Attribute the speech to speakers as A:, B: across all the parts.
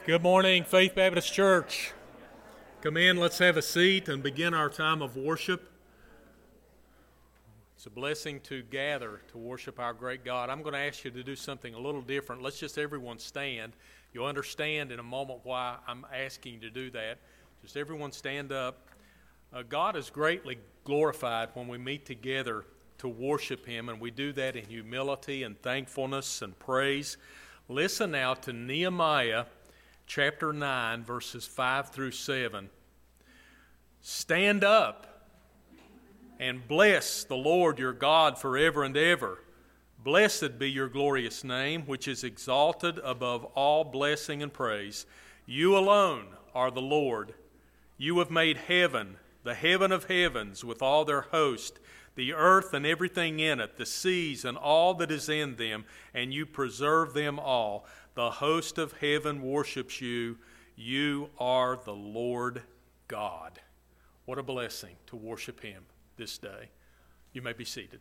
A: Good morning, Faith Baptist Church. Come in, let's have a seat and begin our time of worship. It's a blessing to gather to worship our great God. I'm going to ask you to do something a little different. Let's just everyone stand. You'll understand in a moment why I'm asking you to do that. Just everyone stand up. God is greatly glorified when we meet together to worship Him, and we do that in humility and thankfulness and praise. Listen now to Nehemiah chapter 9, verses 5 through 7. Stand up and bless the Lord your God forever and ever. Blessed be your glorious name, which is exalted above all blessing and praise. You alone are the Lord. You have made heaven, the heaven of heavens, with all their host, the earth and everything in it, the seas and all that is in them, and you preserve them all. The host of heaven worships you. You are the Lord God. What a blessing to worship Him this day. You may be seated.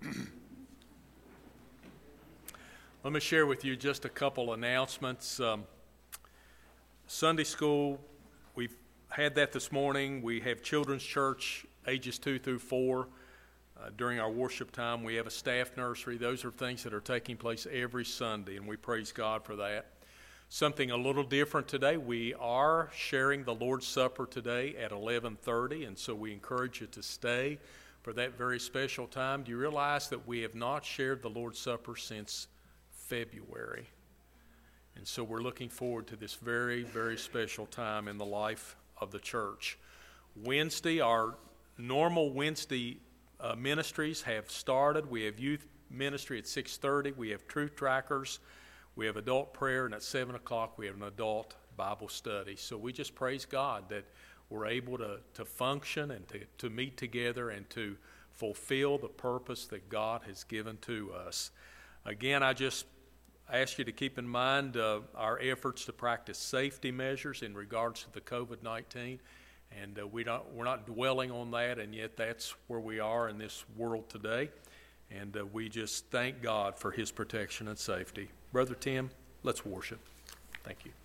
A: Let me share with you just a couple announcements. Sunday school, we've had that this morning. We have children's church, ages 2 through 4. During our worship time, we have a staff nursery. Those are things that are taking place every Sunday, and we praise God for that. Something a little different today, we are sharing the Lord's Supper today at 11:30, and so we encourage you to stay for that very special time. Do you realize that we have not shared the Lord's Supper since February? And so we're looking forward to this very, very special time in the life of the church. Wednesday, our normal Wednesday ministries have started. We have youth ministry at 6:30. We have truth trackers. We have adult prayer, and at 7 o'clock we have an adult Bible study. So we just praise God that we're able to function and to meet together and to fulfill the purpose that God has given to us. Again, I just ask you to keep in mind our efforts to practice safety measures in regards to the COVID-19. And we're not dwelling on that, and yet that's where we are in this world today. And we just thank God for His protection and safety. Brother Tim, let's worship. Thank you.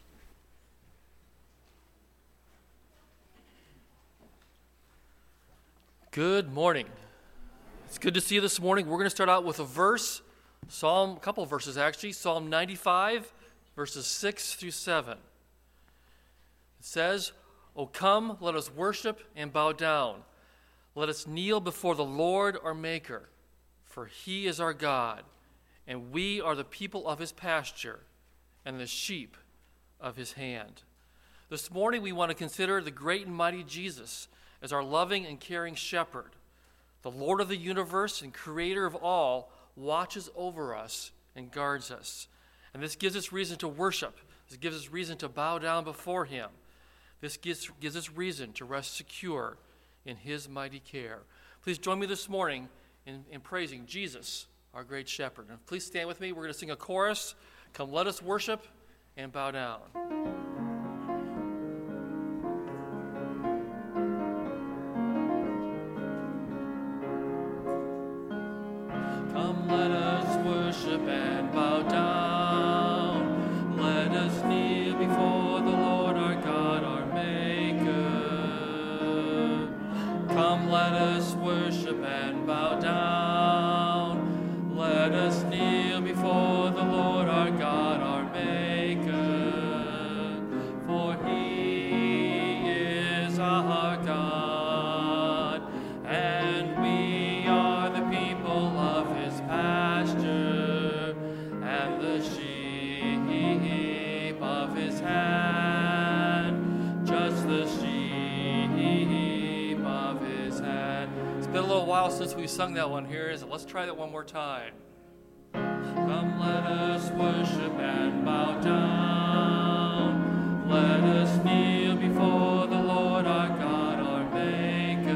B: Good morning. It's good to see you this morning. We're going to start out with a verse, a couple of verses actually, Psalm 95, verses 6 through 7. It says, "O come, let us worship and bow down. Let us kneel before the Lord our Maker, for He is our God, and we are the people of His pasture and the sheep of His hand." This morning we want to consider the great and mighty Jesus as our loving and caring shepherd. The Lord of the universe and creator of all watches over us and guards us. And this gives us reason to worship. This gives us reason to bow down before Him. This gives us reason to rest secure in His mighty care. Please join me this morning in praising Jesus, our great shepherd. And please stand with me. We're going to sing a chorus. Come, let us worship and bow down. Come, let us worship and bow down. Let us kneel before the Lord our God, our Come, let us worship and bow down. Let us kneel before the Lord our God, our Maker. For He is our God, and we are the people of His pasture, and the sheep of His hand, just the sheep. It's been a little while since we sung that one here, so let's try that one more time. Come, let us worship and bow down. Let us kneel before the Lord our God, our Maker.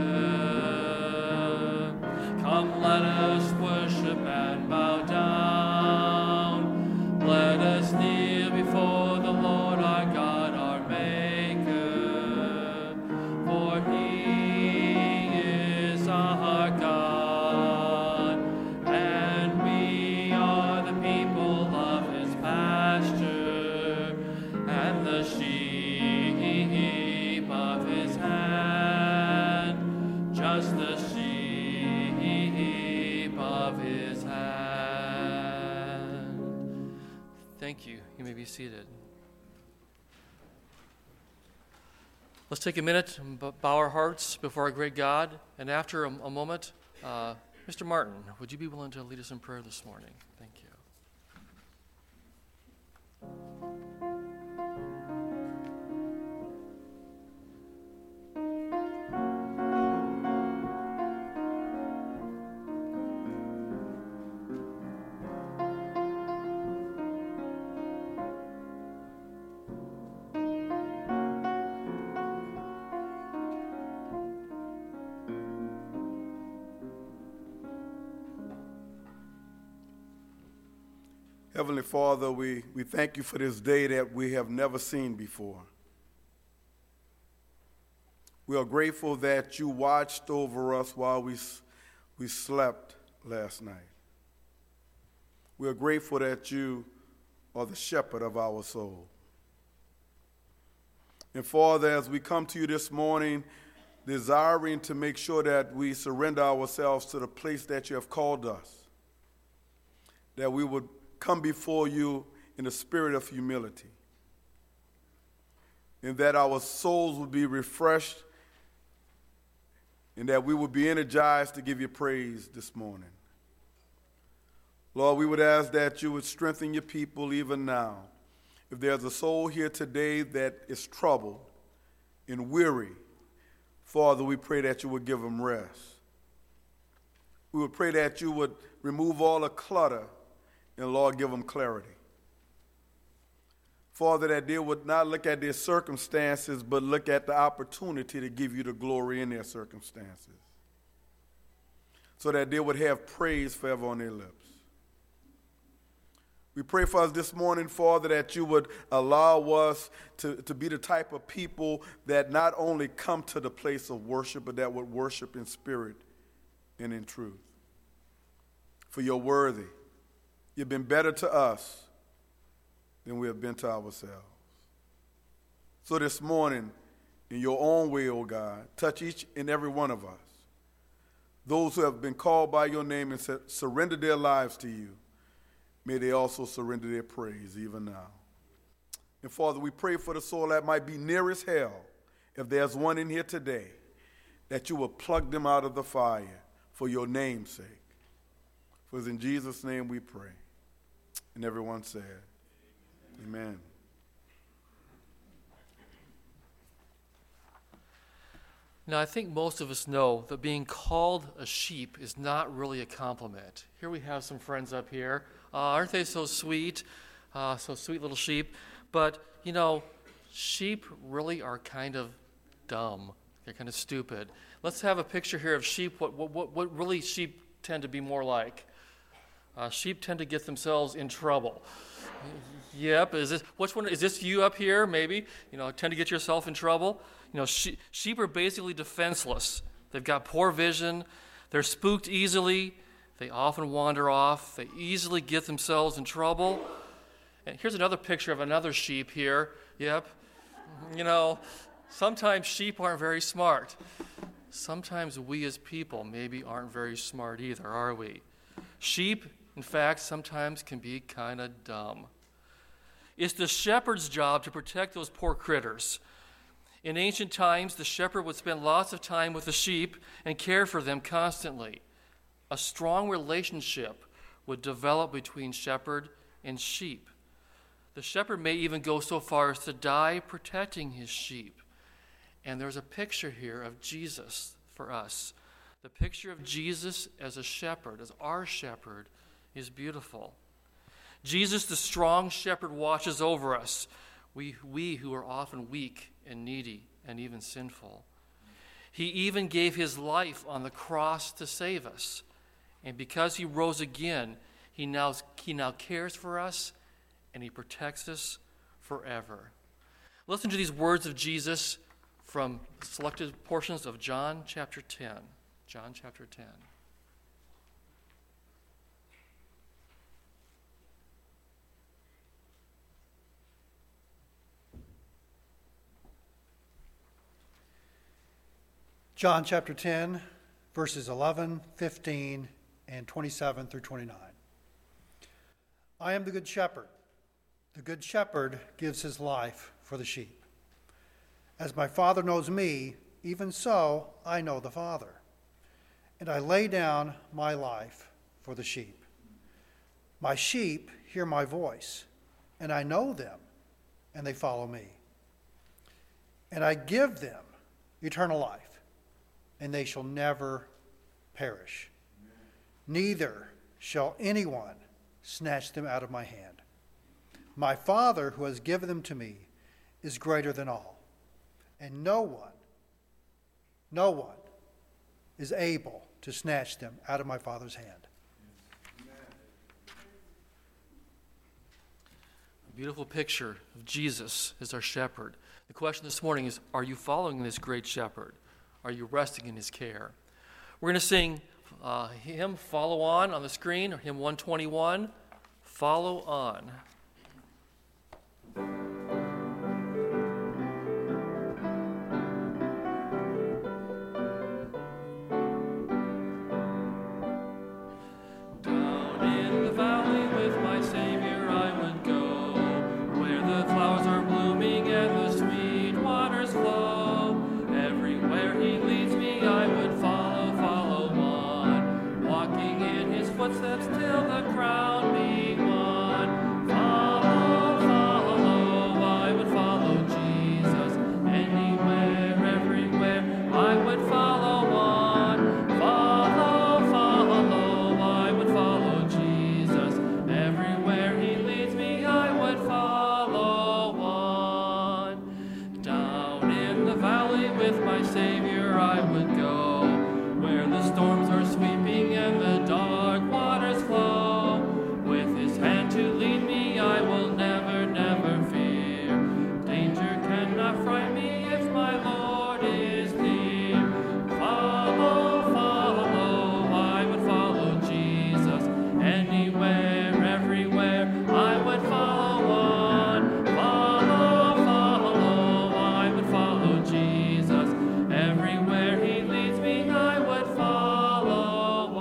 B: Come, let us worship and bow down. Let us kneel before the Lord our God, our Maker. For He our God, and we are the people of His pasture. You may be seated. Let's take a minute and bow our hearts before our great God. And after a moment, Mr. Martin, would you be willing to lead us in prayer this morning? Thank you.
C: Heavenly Father, we thank you for this day that we have never seen before. We are grateful that you watched over us while we slept last night. We are grateful that you are the shepherd of our soul. And Father, as we come to you this morning, desiring to make sure that we surrender ourselves to the place that you have called us, that we would come before you in a spirit of humility, and that our souls would be refreshed, and that we would be energized to give you praise this morning. Lord, we would ask that you would strengthen your people even now. If there's a soul here today that is troubled and weary, Father, we pray that you would give them rest. We would pray that you would remove all the clutter, and Lord, give them clarity. Father, that they would not look at their circumstances, but look at the opportunity to give you the glory in their circumstances, so that they would have praise forever on their lips. We pray for us this morning, Father, that you would allow us to be the type of people that not only come to the place of worship, but that would worship in spirit and in truth. For you're worthy. You've been better to us than we have been to ourselves. So this morning, in your own way, O God, touch each and every one of us. Those who have been called by your name and surrendered their lives to you, may they also surrender their praise even now. And Father, we pray for the soul that might be nearest hell, if there's one in here today, that you will plug them out of the fire for your name's sake. For it's in Jesus' name we pray. And everyone said, amen.
B: Now, I think most of us know that being called a sheep is not really a compliment. Here we have some friends up here. Aren't they so sweet? So sweet little sheep. But, you know, sheep really are kind of dumb. They're kind of stupid. Let's have a picture here of sheep, what really sheep tend to be more like. Sheep tend to get themselves in trouble. Yep, which one is this? You up here? Maybe tend to get yourself in trouble. Sheep are basically defenseless. They've got poor vision. They're spooked easily. They often wander off. They easily get themselves in trouble. And here's another picture of another sheep here. Yep, sometimes sheep aren't very smart. Sometimes we as people maybe aren't very smart either, are we? Sheep, in fact, sometimes can be kind of dumb. It's the shepherd's job to protect those poor critters. In ancient times, the shepherd would spend lots of time with the sheep and care for them constantly. A strong relationship would develop between shepherd and sheep. The shepherd may even go so far as to die protecting his sheep. And there's a picture here of Jesus for us. The picture of Jesus as a shepherd, as our shepherd, is beautiful. Jesus, the strong shepherd, watches over us, we who are often weak and needy and even sinful. He even gave his life on the cross to save us. And because he rose again, he now cares for us and he protects us forever. Listen to these words of Jesus from selected portions of John chapter 10. John chapter 10.
D: John chapter 10, verses 11, 15, and 27 through 29. I am the good shepherd. The good shepherd gives his life for the sheep. As my Father knows me, even so I know the Father. And I lay down my life for the sheep. My sheep hear my voice, and I know them, and they follow me. And I give them eternal life, and they shall never perish. Neither shall anyone snatch them out of my hand. My Father, who has given them to me, is greater than all, and no one is able to snatch them out of my Father's hand.
B: A beautiful picture of Jesus as our shepherd. The question this morning is, are you following this great shepherd? Are you resting in his care? We're going to sing hymn Follow On the screen, or hymn 121, Follow On.
E: Footsteps till the crown be won. Follow, follow, I would follow Jesus. Anywhere, everywhere, I would follow on. Follow, follow, I would follow Jesus. Everywhere he leads me, I would follow on. Down in the valley with my Savior I would go, where the storms are sweeping and the dark waters flow. With his hand to lead me, I will never, never fear. Danger cannot frighten me if my Lord is near. Follow, follow, I would follow Jesus. Anywhere, everywhere, I would follow on. Follow, follow, I would follow Jesus. Everywhere he leads me, I would follow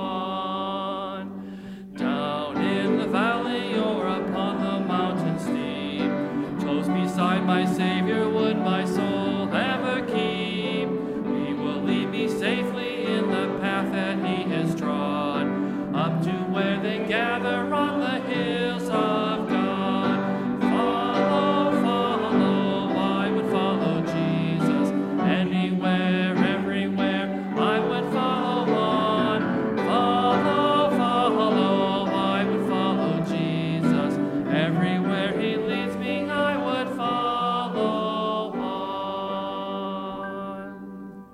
E: on. Down in the valley or upon the mountain steep, close beside my Savior would my soul ever keep. He will lead me safely in the path that he has trod, up to where they gather on the hills of God. Follow, follow, I would follow Jesus. Anywhere, everywhere, I would follow on. Follow, follow, I would follow Jesus. Everywhere he leads me, I would follow on.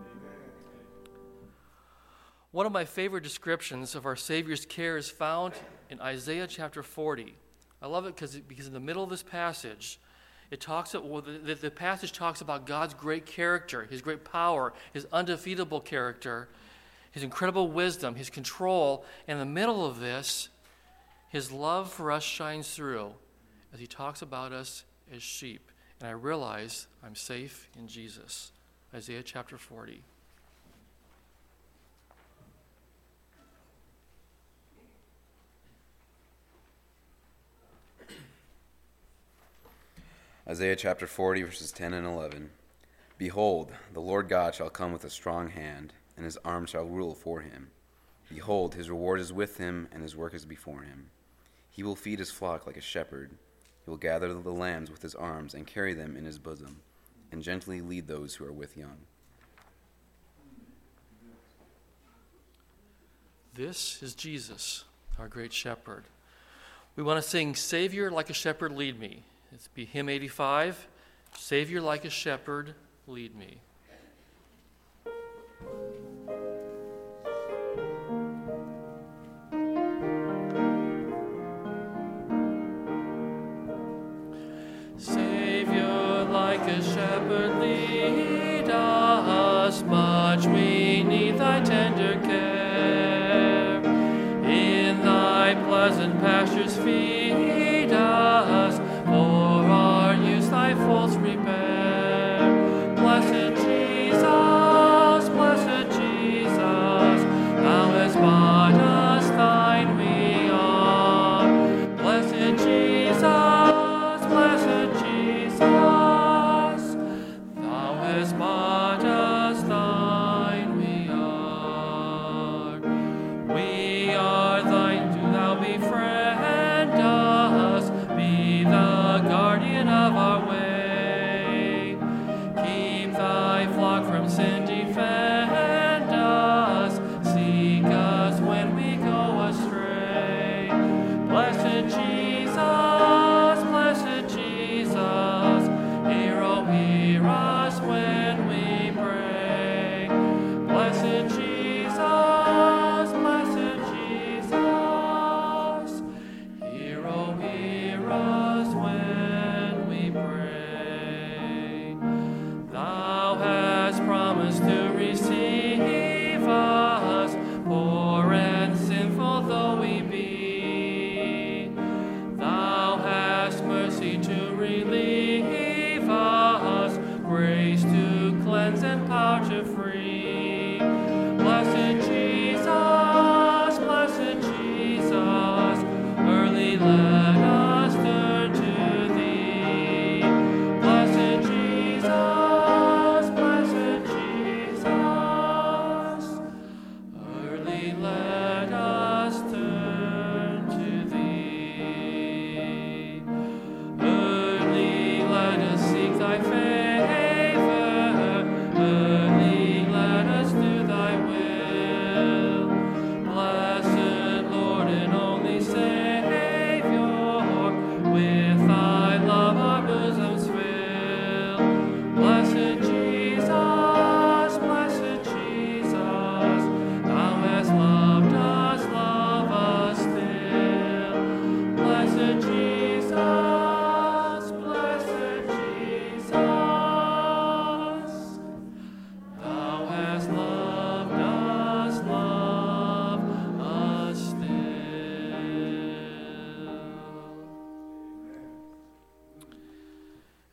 B: One of my favorite descriptions of our Savior's care is found in Isaiah chapter 40. I love it because in the middle of this passage, the passage talks about God's great character, his great power, his undefeatable character, his incredible wisdom, his control. And in the middle of this, his love for us shines through as he talks about us as sheep. And I realize I'm safe in Jesus. Isaiah chapter 40.
F: Isaiah chapter 40, verses 10 and 11. Behold, the Lord God shall come with a strong hand, and his arm shall rule for him. Behold, his reward is with him, and his work is before him. He will feed his flock like a shepherd. He will gather the lambs with his arms, and carry them in his bosom, and gently lead those who are with young.
B: This is Jesus, our great shepherd. We want to sing, Savior, like a shepherd, lead me. It's be hymn 85, Savior, like a shepherd, lead me.
E: Savior, like a shepherd, lead us, much we need thy tender care. In thy pleasant pastures feed us, for our use thy folds prepare. Blessed Jesus, thou hast bought us, thine we are. Blessed Jesus,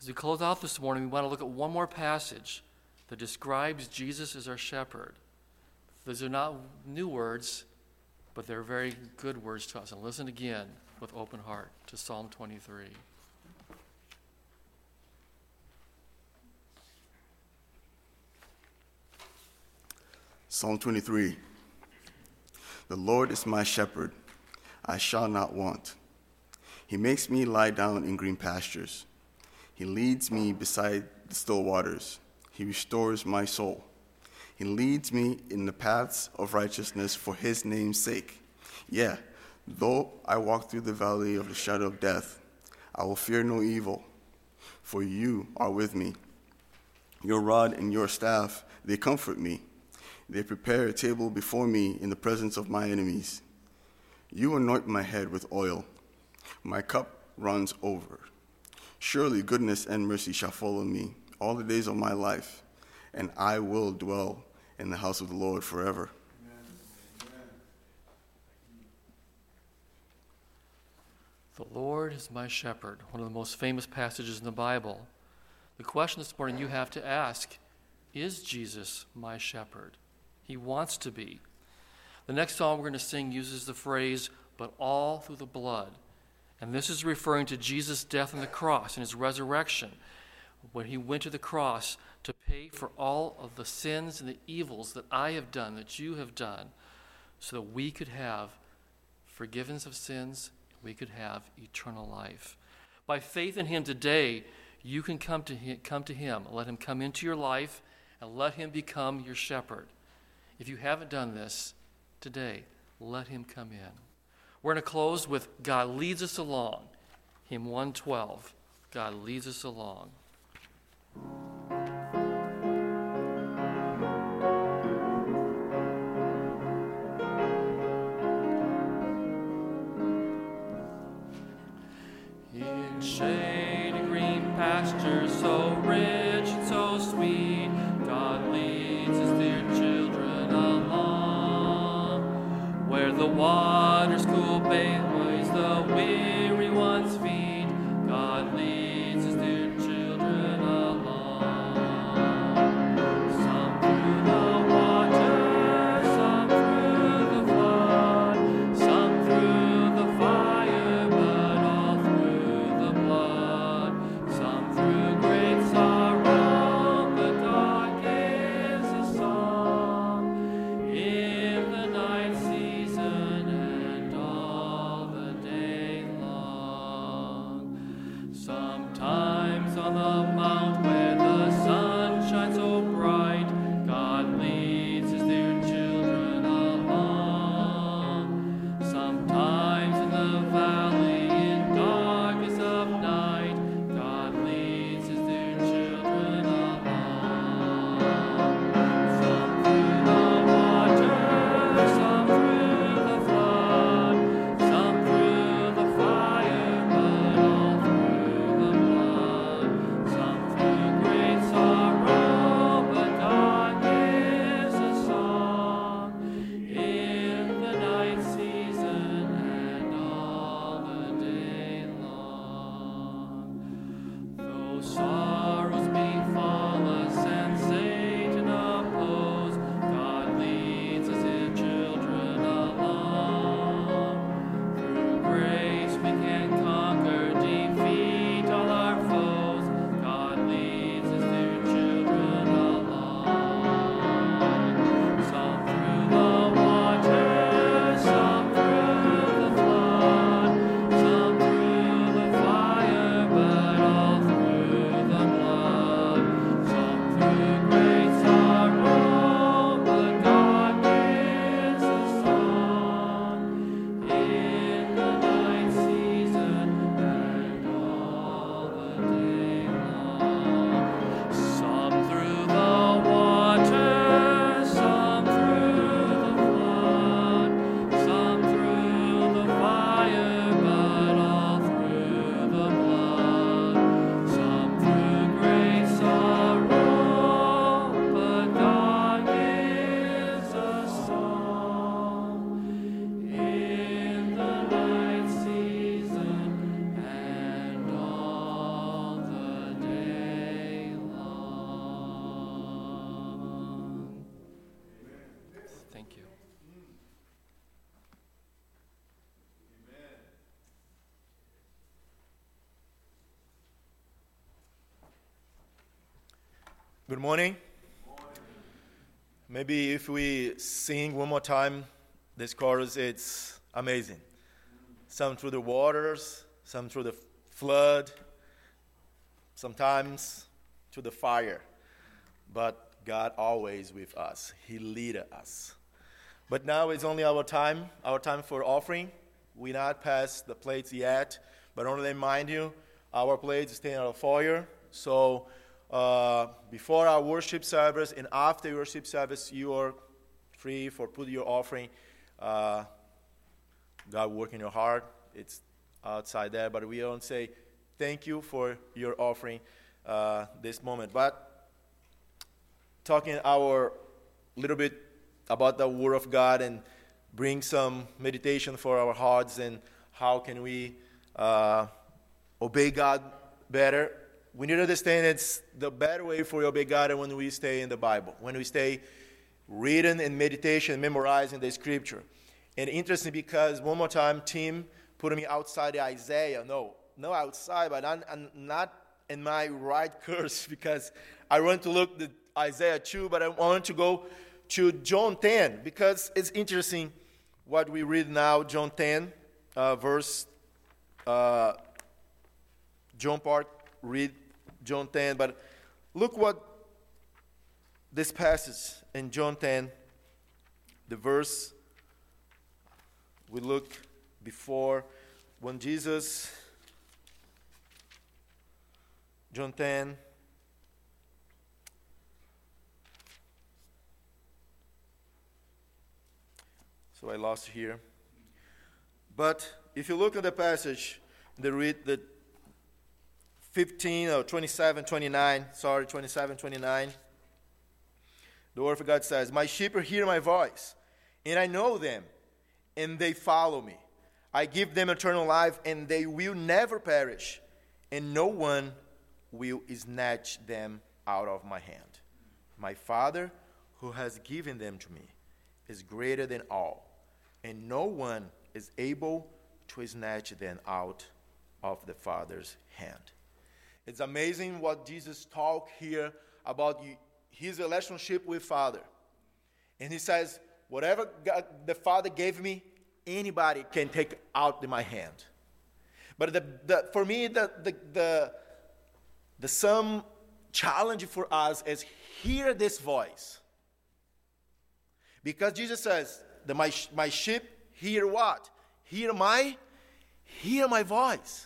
B: we close out this morning, we want to look at one more passage that describes Jesus as our shepherd. These are not new words, but they're very good words to us. And listen again with open heart to Psalm 23.
G: Psalm 23. The Lord is my shepherd, I shall not want. He makes me lie down in green pastures. He leads me beside the still waters. He restores my soul. He leads me in the paths of righteousness for his name's sake. Yeah, though I walk through the valley of the shadow of death, I will fear no evil, for you are with me. Your rod and your staff, they comfort me. They prepare a table before me in the presence of my enemies. You anoint my head with oil. My cup runs over. Surely goodness and mercy shall follow me all the days of my life, and I will dwell in the house of the Lord forever.
B: The Lord is my shepherd, one of the most famous passages in the Bible. The question this morning you have to ask, is Jesus my shepherd? He wants to be. The next song we're going to sing uses the phrase, but all through the blood. And this is referring to Jesus' death on the cross and his resurrection, when he went to the cross to pay for all of the sins and the evils that I have done, that you have done, so that we could have forgiveness of sins, we could have eternal life. By faith in him today, you can come to him, let him come into your life, and let him become your shepherd. If you haven't done this today, let him come in. We're going to close with God Leads Us Along, hymn 112. God leads us along.
E: In shady green pastures so rich and so sweet, God leads his dear children along. Where the waters cool bathes the weary one's feet, God leads his dear children along. Some through the water, some through the flood, some through the fire, but all through the blood. Some through great sorrow, but God gives a song in the night season and all the day long. Sometimes on the mount where the sun shines so bright, God leads his dear children along. Sometimes in the valley in darkness of night, God leads his dear children along. Some through the water, some through the flood, some through the fire, but all through the blood. Some through great sorrow, but God gives a song in the night season and all the day long. Though sorrows befall us and Satan oppose, God leads us his children along. Through grace we can conquer, defeat all our foes. God leads his dear children along. Some through the water, some through the flood, some through the fire, but all through the
H: Good morning. Maybe if we sing one more time this chorus, it's amazing. Some through the waters, some through the flood, sometimes through the fire. But God always with us. He leaded us. But now it's only our time for offering. We not passed the plates yet, but I want to remind you, our plates stay in our foyer. So before our worship service and after worship service, you are free for put your offering. God work in your heart. It's outside there, but we don't say thank you for your offering this moment. But talking our little bit about the Word of God and bring some meditation for our hearts and how can we obey God better. We need to understand it's the better way for you obey God when we stay in the Bible, when we stay reading and meditation, memorizing the Scripture. And interesting because one more time, Tim put me outside the Isaiah. No outside, but I'm not in my right curse because I want to look at Isaiah 2, but I want to go to John 10 because it's interesting what we read now, John 10, verse, John part, read John 10, but look what this passage in John 10, the verse we look before when Jesus, John 10, so I lost here. But if you look at the passage, they read the 27, 29, the Word of God says, "My sheep hear my voice, and I know them, and they follow me. I give them eternal life, and they will never perish, and no one will snatch them out of my hand. My Father, who has given them to me, is greater than all, and no one is able to snatch them out of the Father's hand." It's amazing what Jesus talked here about his relationship with Father. And he says, whatever God, the Father gave me, anybody can take out of my hand. But for me, the some challenge for us is hear this voice. Because Jesus says, my sheep hear what? Hear my voice.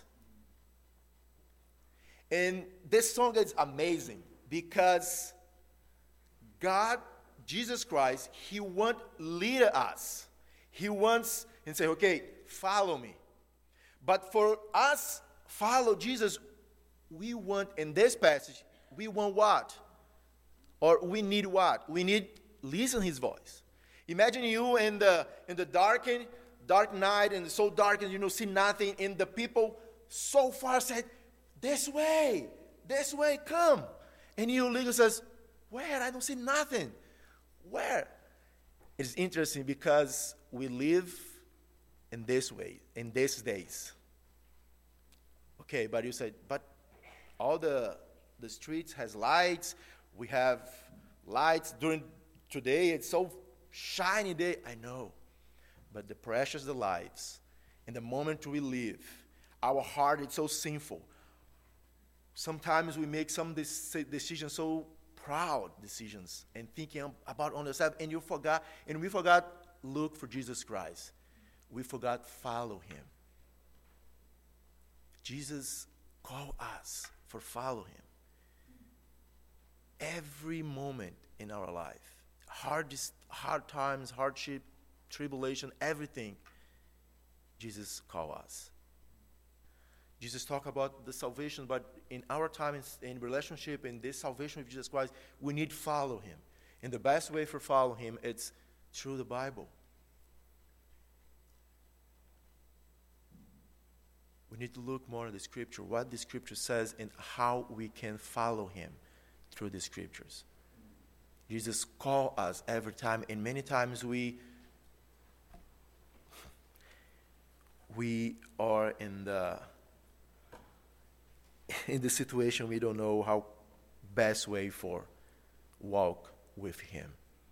H: And this song is amazing because God, Jesus Christ, He wants to lead us. He wants and say, okay, follow me. But for us, follow Jesus, we want, in this passage, we want what? Or we need what? We need listen His voice. Imagine you in the dark night, and so dark and you see nothing, and the people so far said, this way, come. And you legal says, where? I don't see nothing. Where? It's interesting because we live in this way, in these days. Okay, but you said, but all the streets has lights. We have lights during today. It's so shiny day. I know. But the precious the lives, in the moment we live, our heart is so sinful. Sometimes we make some decisions, so proud decisions, and thinking about on yourself, and we forgot look for Jesus Christ. We forgot follow Him. Jesus called us for follow Him. Every moment in our life, hard times, hardship, tribulation, everything, Jesus called us. Jesus talked about the salvation, but in our time in relationship, in this salvation with Jesus Christ, we need to follow Him. And the best way for follow Him, it's through the Bible. We need to look more at the Scripture, what the Scripture says, and how we can follow Him through the Scriptures. Jesus calls us every time, and many times we are in the situation we don't know how best way for walk with him.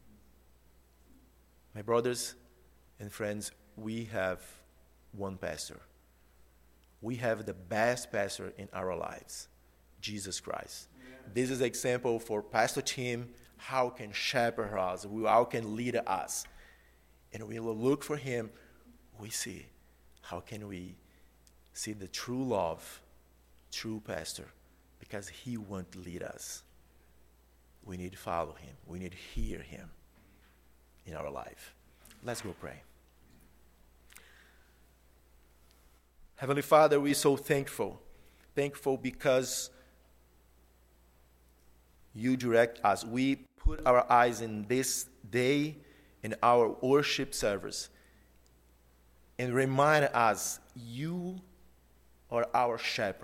H: My brothers and friends, we have one pastor. We have the best pastor in our lives, Jesus Christ. Amen. This is an example for Pastor Tim, how can shepherd us, how can lead us. And we will look for him, we see how can we see the true love, true pastor, because he won't lead us. We need to follow him. We need to hear him in our life. Let's go pray. Heavenly Father, we're so thankful because you direct us. We put our eyes in this day in our worship service and remind us you are our shepherd.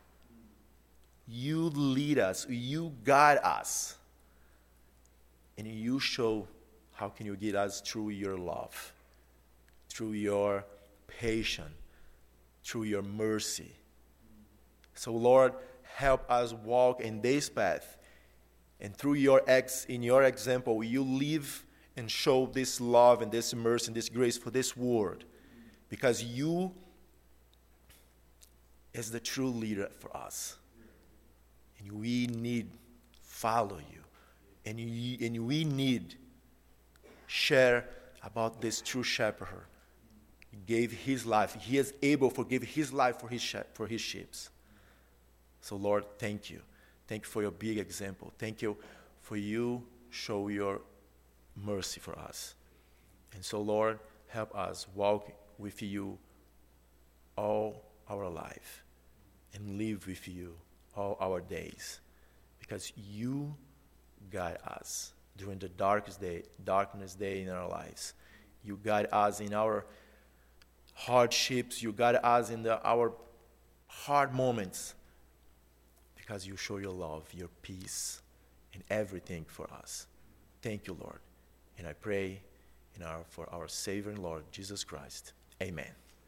H: You lead us, you guide us, and you show how can you guide us through your love, through your patience, through your mercy. So Lord, help us walk in this path, and through in your example, you live and show this love and this mercy and this grace for this world, because you is the true leader for us. And we need follow you. And we need share about this true shepherd. He gave his life. He is able to give his life for his sheep. So Lord, thank you. Thank you for your big example. Thank you for you show your mercy for us. And so Lord, help us walk with you all our life and live with you all our days, because you guide us during the darkest day in our lives. You guide us in our hardships. You guide us in our hard moments, because you show your love, your peace, and everything for us. Thank you, Lord. And I pray for our Savior and Lord, Jesus Christ. Amen.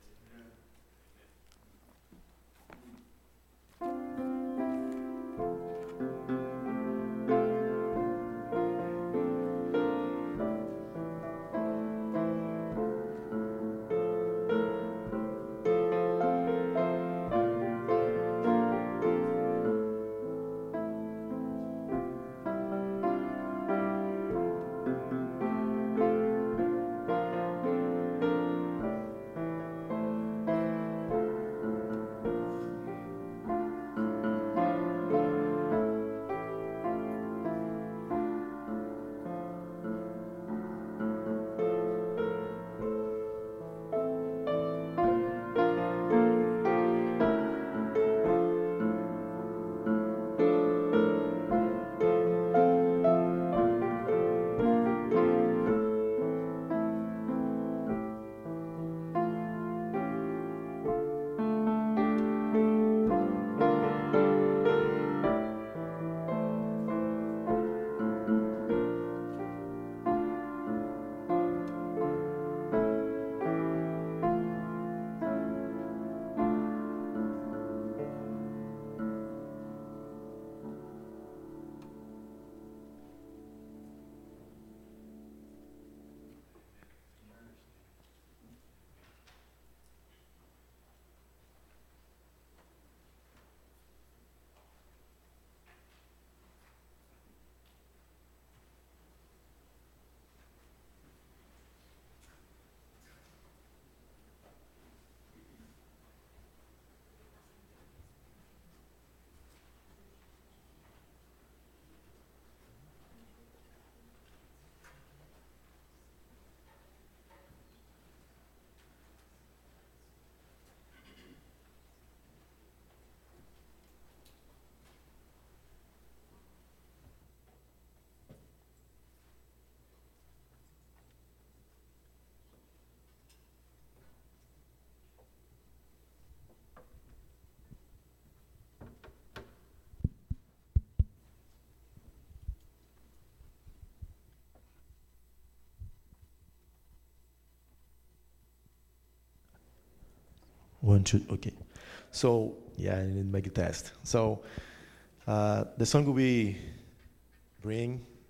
H: One, two, okay. So, yeah, I need to make a test. So, the song we bring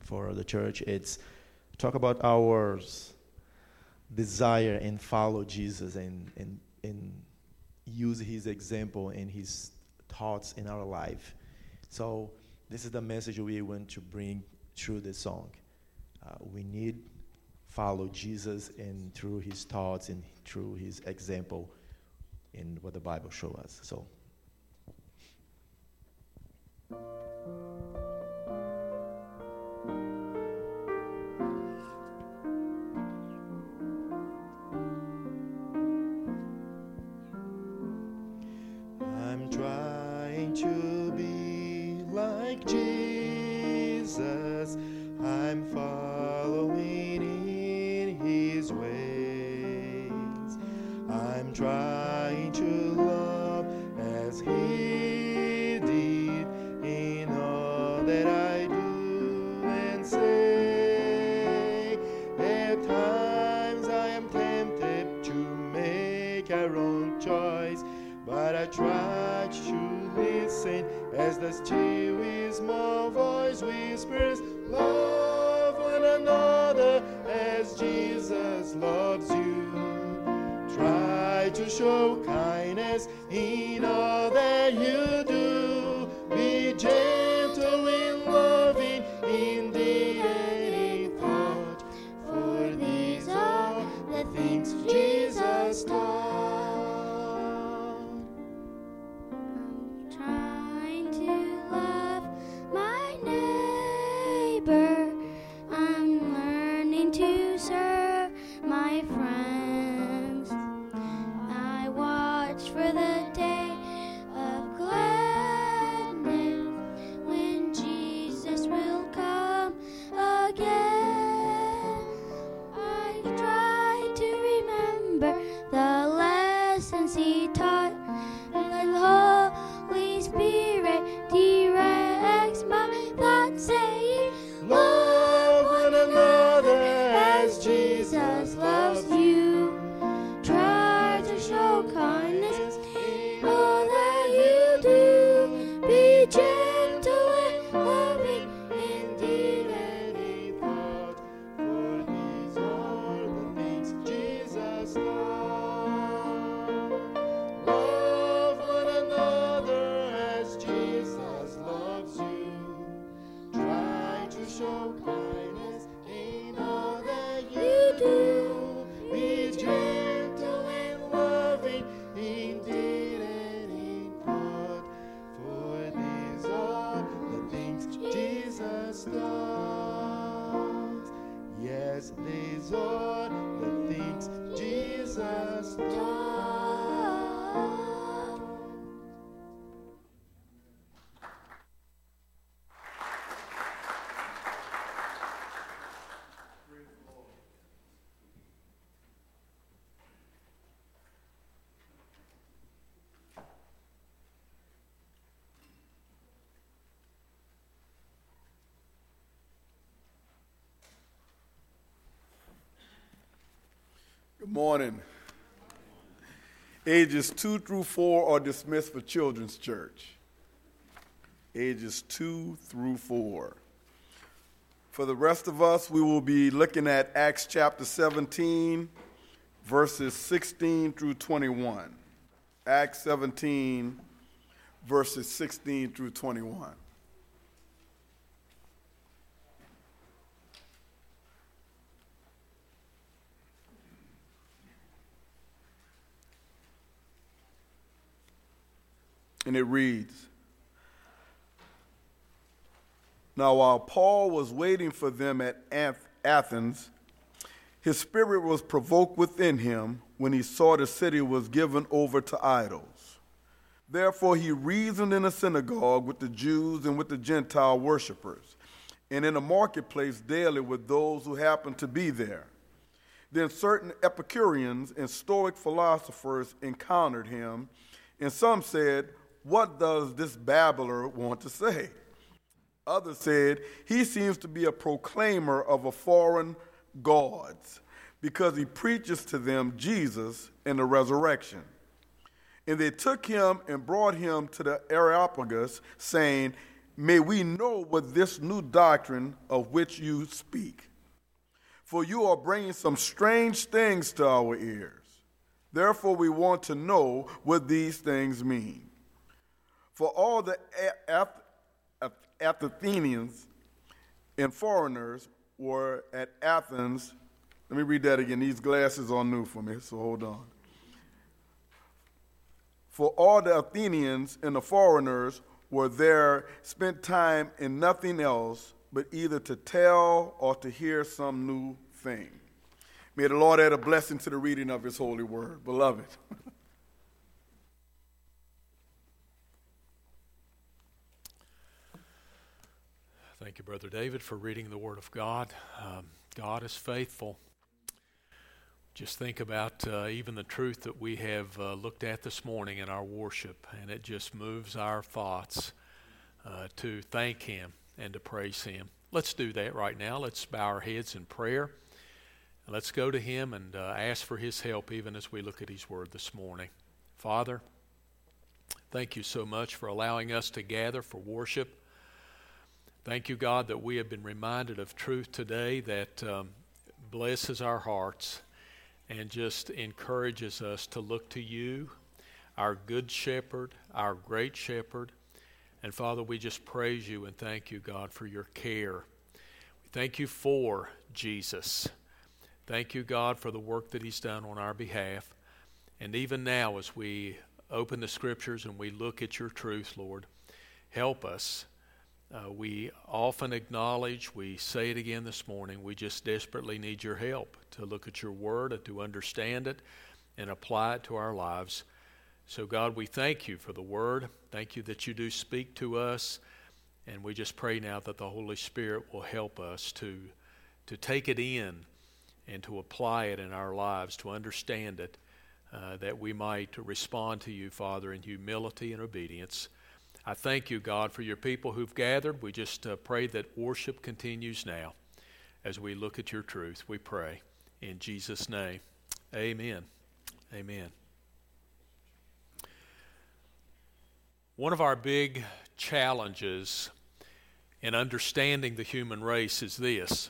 I: for the church. It's talk about our desire and follow Jesus and use his example and his thoughts in our life. So this is the message we want to bring through this song. We need follow Jesus and through his thoughts and through his example in what the Bible shows us. So. I'm trying to be like Jesus. I'm following in his ways. I'm trying to love as he did in all that I do and say. At times I am tempted to make a wrong choice, but I try to listen as the still small voice whispers, love one another as Jesus loves you. Try to show kindness in all that you do. Be gentle in loving in deed and in thought, for these are the things Jesus taught.
J: Trying to love my neighbor. I'm learning to serve my friends. I watch for the day of gladness when Jesus will come again. I try to remember the lessons he taught, and the Holy Spirit directs my thoughts, saying, love one another as Jesus loves you. Try to show kindness in all that you do. Be gentle and loving in deed and in thought,
I: For these are the things Jesus taught. Love one another as Jesus loves you. Try to show kindness in all that you do. Be gentle and loving in deed and in thought. For these are the things Jesus taught. Yes, these are the things Jesus taught.
C: Good morning. Ages 2 through 4 are dismissed for Children's Church. Ages 2 through 4. For the rest of us, we will be looking at Acts chapter 17, verses 16 through 21. Acts 17, verses 16 through 21. And it reads, Now while Paul was waiting for them at Athens, his spirit was provoked within him when he saw the city was given over to idols. Therefore he reasoned in the synagogue with the Jews and with the Gentile worshippers, and in the marketplace daily with those who happened to be there. Then certain Epicureans and Stoic philosophers encountered him, and some said, What does this babbler want to say? Others said, He seems to be a proclaimer of a foreign gods, because he preaches to them Jesus and the resurrection. And they took him and brought him to the Areopagus, saying, may we know what this new doctrine of which you speak. For you are bringing some strange things to our ears. Therefore, we want to know what these things mean. For all the Athenians and foreigners were at Athens. Let me read that again. These glasses are new for me, so hold on. For all the Athenians and the foreigners were there, spent time in nothing else but either to tell or to hear some new thing. May the Lord add a blessing to the reading of his holy word. Beloved.
A: Thank you, Brother David, for reading the Word of God. God is faithful. Just think about even the truth that we have looked at this morning in our worship, and it just moves our thoughts to thank Him and to praise Him. Let's do that right now. Let's bow our heads in prayer. And let's go to Him and ask for His help even as we look at His Word this morning. Father, thank you so much for allowing us to gather for worship. Thank you, God, that we have been reminded of truth today that blesses our hearts and just encourages us to look to you, our good shepherd, our great shepherd. And Father, we just praise you and thank you, God, for your care. We thank you for Jesus. Thank you, God, for the work that he's done on our behalf. And even now, as we open the Scriptures and we look at your truth, Lord, help us. We often acknowledge, we say it again this morning, we just desperately need your help to look at your word and to understand it and apply it to our lives. So God, we thank you for the word. Thank you that you do speak to us. And we just pray now that the Holy Spirit will help us to take it in and to apply it in our lives, to understand it, that we might respond to you, Father, in humility and obedience. I thank you, God, for your people who've gathered. We just pray that worship continues now as we look at your truth. We pray in Jesus' name. Amen. Amen. One of our big challenges in understanding the human race is this.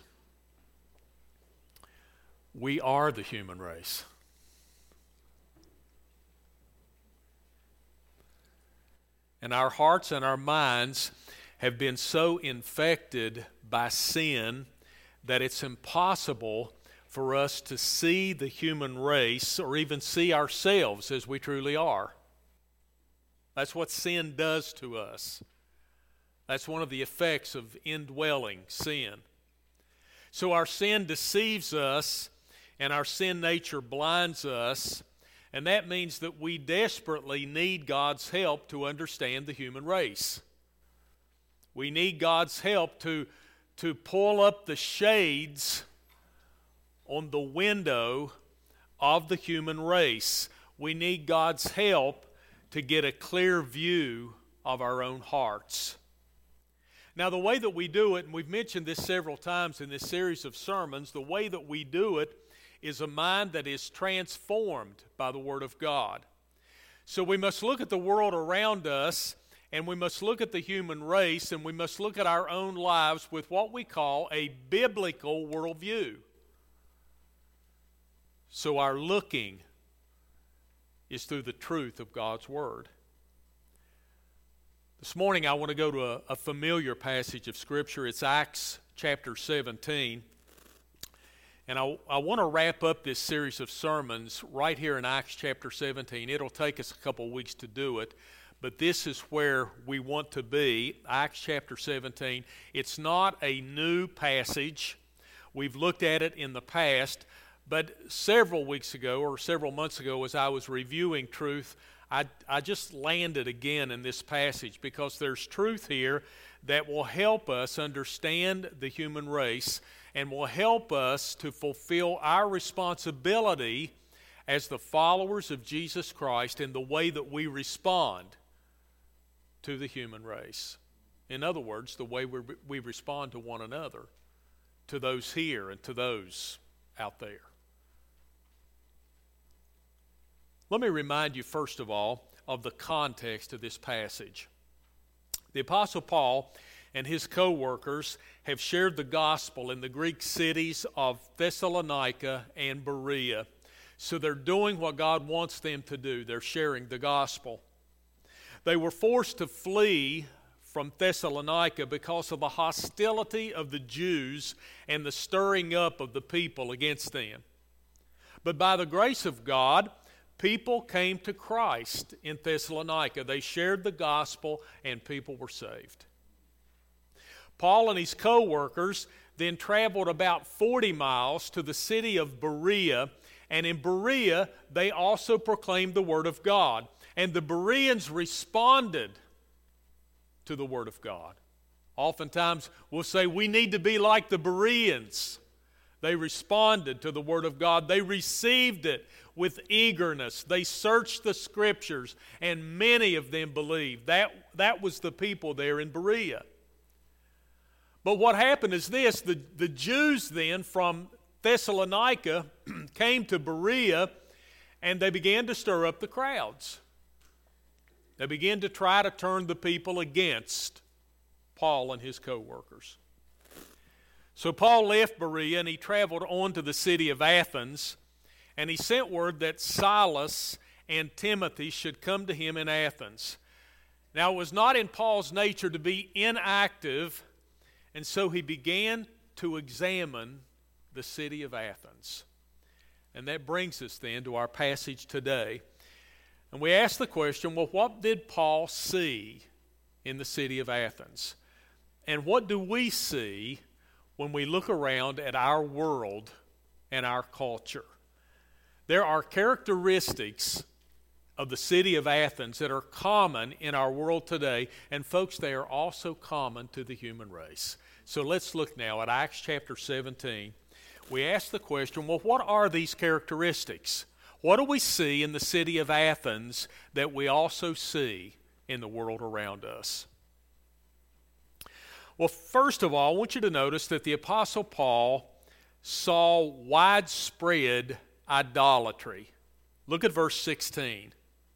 A: We are the human race. And our hearts and our minds have been so infected by sin that it's impossible for us to see the human race or even see ourselves as we truly are. That's what sin does to us. That's one of the effects of indwelling sin. So our sin deceives us and our sin nature blinds us. And that means that we desperately need God's help to understand the human race. We need God's help to pull up the shades on the window of the human race. We need God's help to get a clear view of our own hearts. Now, the way that we do it, and we've mentioned this several times in this series of sermons, the way that we do it is a mind that is transformed by the Word of God. So we must look at the world around us, and we must look at the human race, and we must look at our own lives with what we call a biblical worldview. So our looking is through the truth of God's Word. This morning I want to go to a familiar passage of Scripture. It's Acts chapter 17. And I want to wrap up this series of sermons right here in Acts chapter 17. It'll take us a couple weeks to do it, but this is where we want to be, Acts chapter 17. It's not a new passage. We've looked at it in the past, but several weeks ago or several months ago as I was reviewing truth, I just landed again in this passage because there's truth here that will help us understand the human race and will help us to fulfill our responsibility as the followers of Jesus Christ in the way that we respond to the human race. In other words, the way we respond to one another, to those here and to those out there. Let me remind you, first of all, of the context of this passage. The Apostle Paul and his co-workers have shared the gospel in the Greek cities of Thessalonica and Berea. So they're doing what God wants them to do. They're sharing the gospel. They were forced to flee from Thessalonica because of the hostility of the Jews and the stirring up of the people against them. But by the grace of God, people came to Christ in Thessalonica. They shared the gospel and people were saved. Paul and his co-workers then traveled about 40 miles to the city of Berea, and in Berea they also proclaimed the Word of God. And the Bereans responded to the Word of God. Oftentimes we'll say we need to be like the Bereans. They responded to the Word of God. They received it with eagerness. They searched the Scriptures, and many of them believed. That was the people there in Berea. But what happened is this: the Jews then from Thessalonica came to Berea, and they began to stir up the crowds. They began to try to turn the people against Paul and his co-workers. So Paul left Berea and he traveled on to the city of Athens, and he sent word that Silas and Timothy should come to him in Athens. Now, it was not in Paul's nature to be inactive, and so he began to examine the city of Athens. And that brings us then to our passage today. And we ask the question, well, what did Paul see in the city of Athens? And what do we see when we look around at our world and our culture? There are characteristics of the city of Athens that are common in our world today, and folks, they are also common to the human race. So let's look now at Acts chapter 17. We ask the question, well, what are these characteristics? What do we see in the city of Athens that we also see in the world around us? Well, first of all, I want you to notice that the Apostle Paul saw widespread idolatry. Look at verse 16.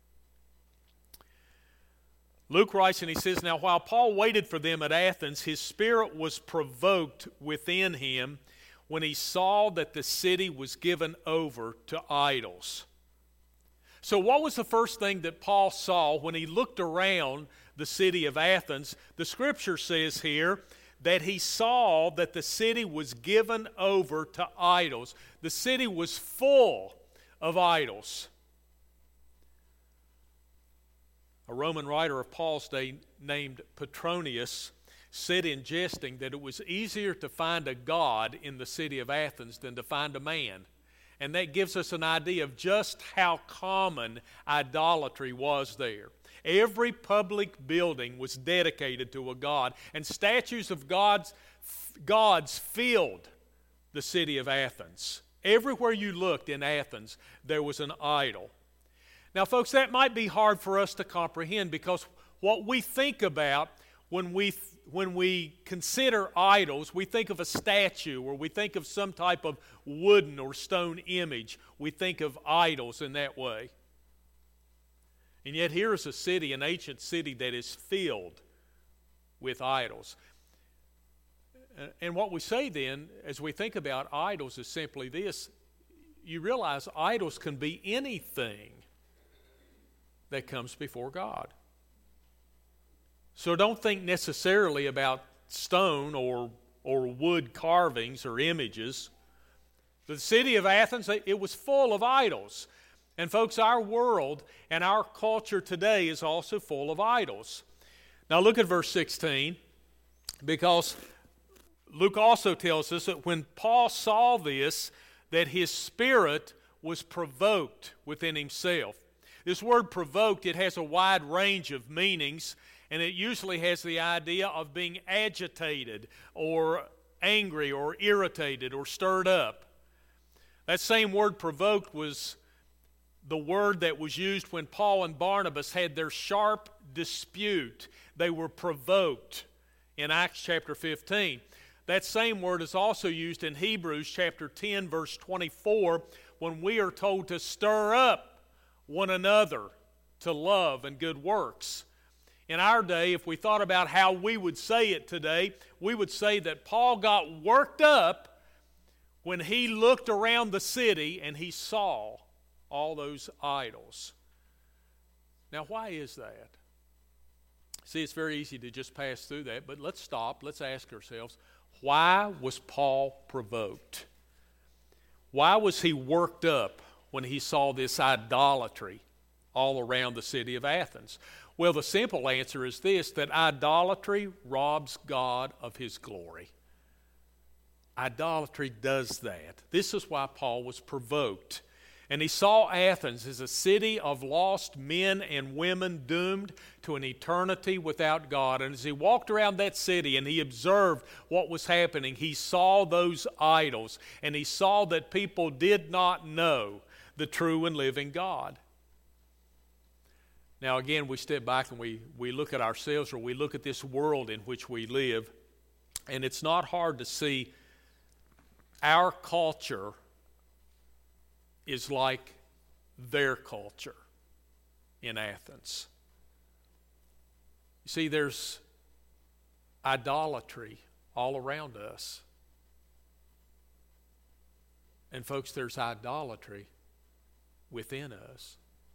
A: Luke writes, and he says, "Now while Paul waited for them at Athens, his spirit was provoked within him when he saw that the city was given over to idols." So what was the first thing that Paul saw when he looked around the city of Athens? The scripture says here that he saw that the city was given over to idols. The city was full of idols. A Roman writer of Paul's day named Petronius said in jesting that it was easier to find a god in the city of Athens than to find a man. And that gives us an idea of just how common idolatry was there. Every public building was dedicated to a god, and statues of gods filled the city of Athens. Everywhere you looked in Athens, there was an idol. Now, folks, that might be hard for us to comprehend, because what we think about when we consider idols, we think of a statue, or we think of some type of wooden or stone image. We think of idols in that way. And yet here is a city, an ancient city, that is filled with idols. And what we say then, as we think about idols, is simply this: you realize idols can be anything that comes before God. So don't think necessarily about stone or wood carvings or images. The city of Athens, it was full of idols. And folks, our world and our culture today is also full of idols. Now look at verse 16, because Luke also tells us that when Paul saw this, that his spirit was provoked within himself. This word provoked, it has a wide range of meanings, and it usually has the idea of being agitated or angry or irritated or stirred up. That same word provoked was the word that was used when Paul and Barnabas had their sharp dispute. They were provoked in Acts chapter 15. That same word is also used in Hebrews chapter 10, verse 24, when we are told to stir up one another to love and good works. in our day, if we thought about how we would say it today, we would say that Paul got worked up when he looked around the city and he saw all those idols. Now, why is that? See, it's very easy to just pass through that, but let's stop. Let's ask ourselves, why was Paul provoked? Why was he worked up when he saw this idolatry all around the city of Athens? Well, the simple answer is this, that idolatry robs God of his glory. Idolatry does that. This is why Paul was provoked. And he saw Athens as a city of lost men and women doomed to an eternity without God. And as he walked around that city and he observed what was happening, he saw those idols. And he saw that people did not know the true and living God. Now again, we step back and we look at ourselves, or we look at this world in which we live. And it's not hard to see our culture is like their culture in Athens. You see, there's idolatry all around us. And folks, there's idolatry within us.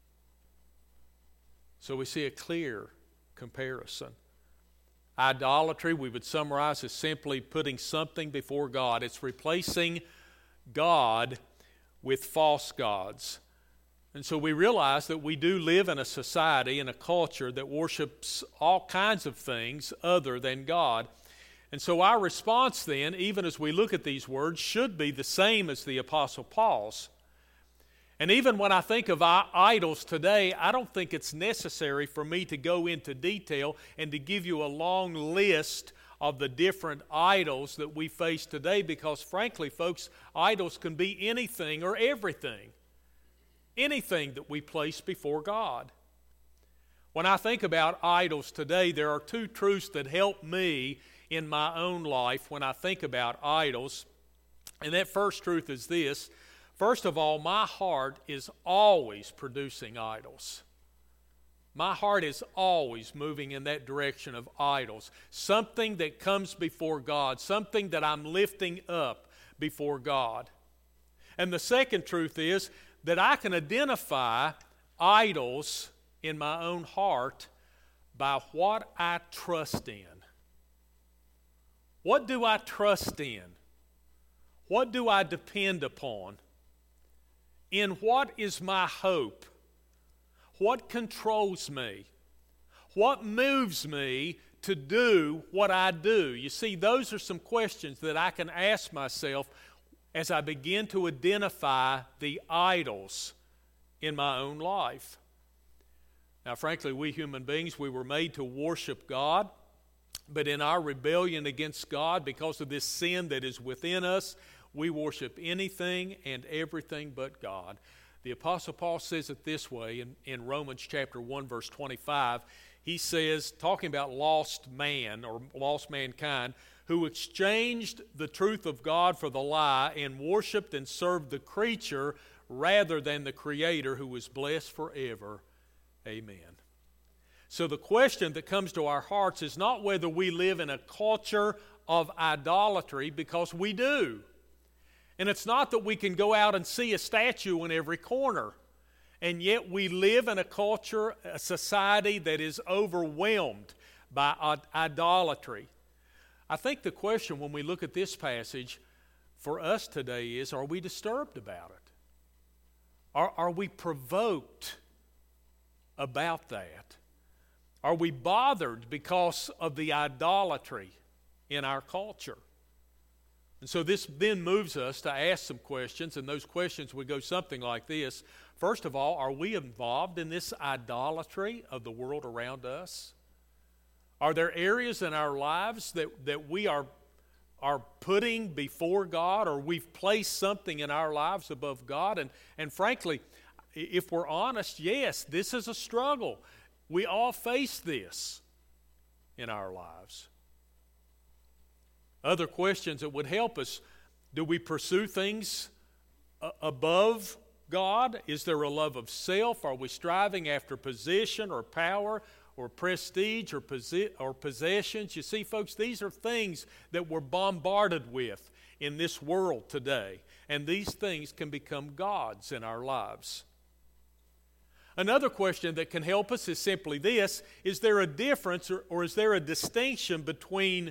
A: So we see a clear comparison. Idolatry, we would summarize as simply putting something before God. It's replacing God with false gods. And so we realize that we do live in a society, in a culture that worships all kinds of things other than God. And so our response then, even as we look at these words, should be the same as the Apostle Paul's. And even when I think of idols today, I don't think it's necessary for me to go into detail and to give you a long list of the different idols that we face today, because frankly, folks, idols can be anything or everything. Anything that we place before God. When I think about idols today, there are two truths that help me in my own life when I think about idols. And that first truth is this. First of all, my heart is always producing idols. My heart is always moving in that direction of idols. Something that comes before God. Something that I'm lifting up before God. And the second truth is that I can identify idols in my own heart by what I trust in. What do I trust in? What do I depend upon? In what is my hope? What controls me? What moves me to do what I do? You see, those are some questions that I can ask myself as I begin to identify the idols in my own life. Now, frankly, we human beings, we were made to worship God, but in our rebellion against God, because of this sin that is within us, we worship anything and everything but God. The Apostle Paul says it this way in Romans chapter 1, verse 25. He says, talking about lost man or lost mankind, who exchanged the truth of God for the lie and worshiped and served the creature rather than the Creator, who is blessed forever. Amen. So the question that comes to our hearts is not whether we live in a culture of idolatry, because we do. And it's not that we can go out and see a statue in every corner. And yet we live in a culture, a society that is overwhelmed by idolatry. I think the question when we look at this passage for us today is, are we disturbed about it? Are we provoked about that? Are we bothered because of the idolatry in our culture? And so this then moves us to ask some questions, and those questions would go something like this. First of all, are we involved in this idolatry of the world around us? Are there areas in our lives that we are putting before God, or we've placed something in our lives above God? And frankly, if we're honest, yes, this is a struggle. We all face this in our lives. Other questions that would help us: do we pursue things above God? Is there a love of self? Are we striving after position or power or prestige or possessions. You see, folks, these are things that we're bombarded with in this world today. And these things can become gods in our lives. Another question that can help us is simply this: is there a difference or is there a distinction between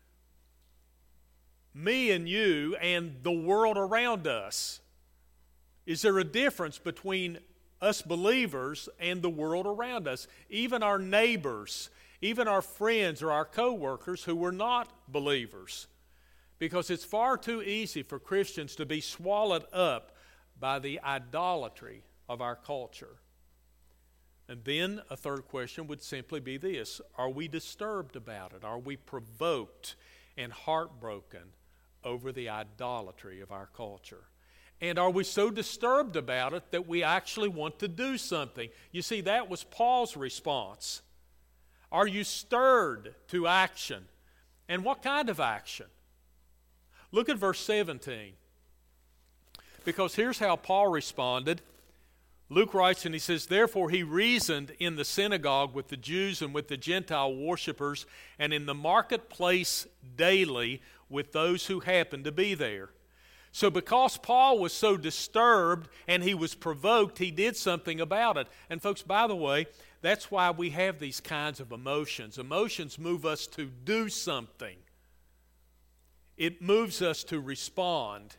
A: me and you and the world around us? Is there a difference between us believers and the world around us? Even our neighbors, even our friends or our co-workers who were not believers. Because it's far too easy for Christians to be swallowed up by the idolatry of our culture. And then a third question would simply be this: are we disturbed about it? Are we provoked and heartbroken over the idolatry of our culture? And are we so disturbed about it that we actually want to do something? You see, that was Paul's response. Are you stirred to action? And what kind of action? Look at verse 17. Because here's how Paul responded. Luke writes, and he says, "Therefore he reasoned in the synagogue with the Jews and with the Gentile worshippers, and in the marketplace daily with those who happened to be there." So because Paul was so disturbed and he was provoked, he did something about it. And folks, by the way, that's why we have these kinds of emotions. Emotions move us to do something. It moves us to respond.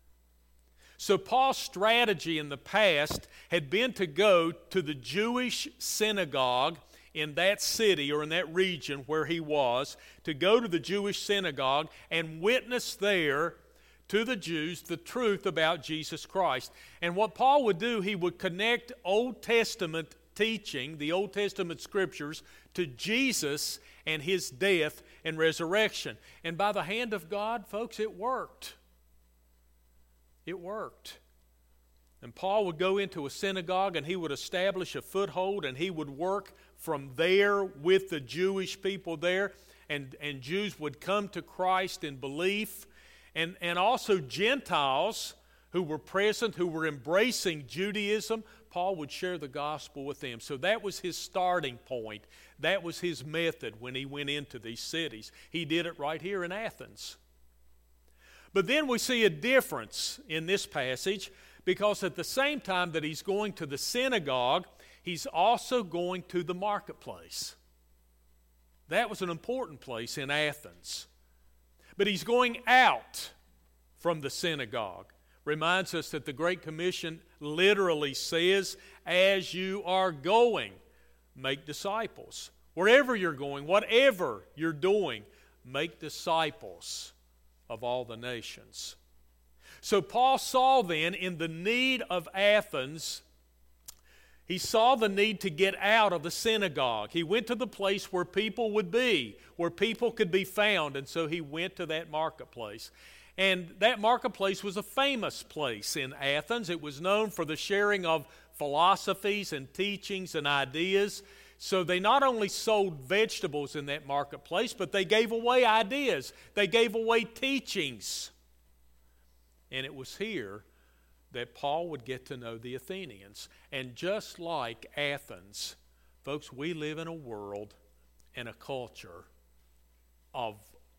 A: So Paul's strategy in the past had been to go to the Jewish synagogue in that city or in that region where he was, to go to the Jewish synagogue and witness there to the Jews the truth about Jesus Christ. And what Paul would do, he would connect Old Testament teaching, the Old Testament scriptures, to Jesus and his death and resurrection. And by the hand of God, folks, it worked. It worked. And Paul would go into a synagogue and he would establish a foothold and he would work from there with the Jewish people there. And Jews would come to Christ in belief. And also Gentiles who were present, who were embracing Judaism, Paul would share the gospel with them. So that was his starting point. That was his method when he went into these cities. He did it right here in Athens. But then we see a difference in this passage, because at the same time that he's going to the synagogue, he's also going to the marketplace. That was an important place in Athens. But he's going out from the synagogue. Reminds us that the Great Commission literally says, as you are going, make disciples. Wherever you're going, whatever you're doing, make disciples of all the nations. So Paul saw then in the need of Athens, he saw the need to get out of the synagogue. He went to the place where people would be, where people could be found, and so he went to that marketplace. And that marketplace was a famous place in Athens. It was known for the sharing of philosophies and teachings and ideas. So they not only sold vegetables in that marketplace, but they gave away ideas. They gave away teachings. And it was here that Paul would get to know the Athenians. And just like Athens, folks, we live in a world and a culture of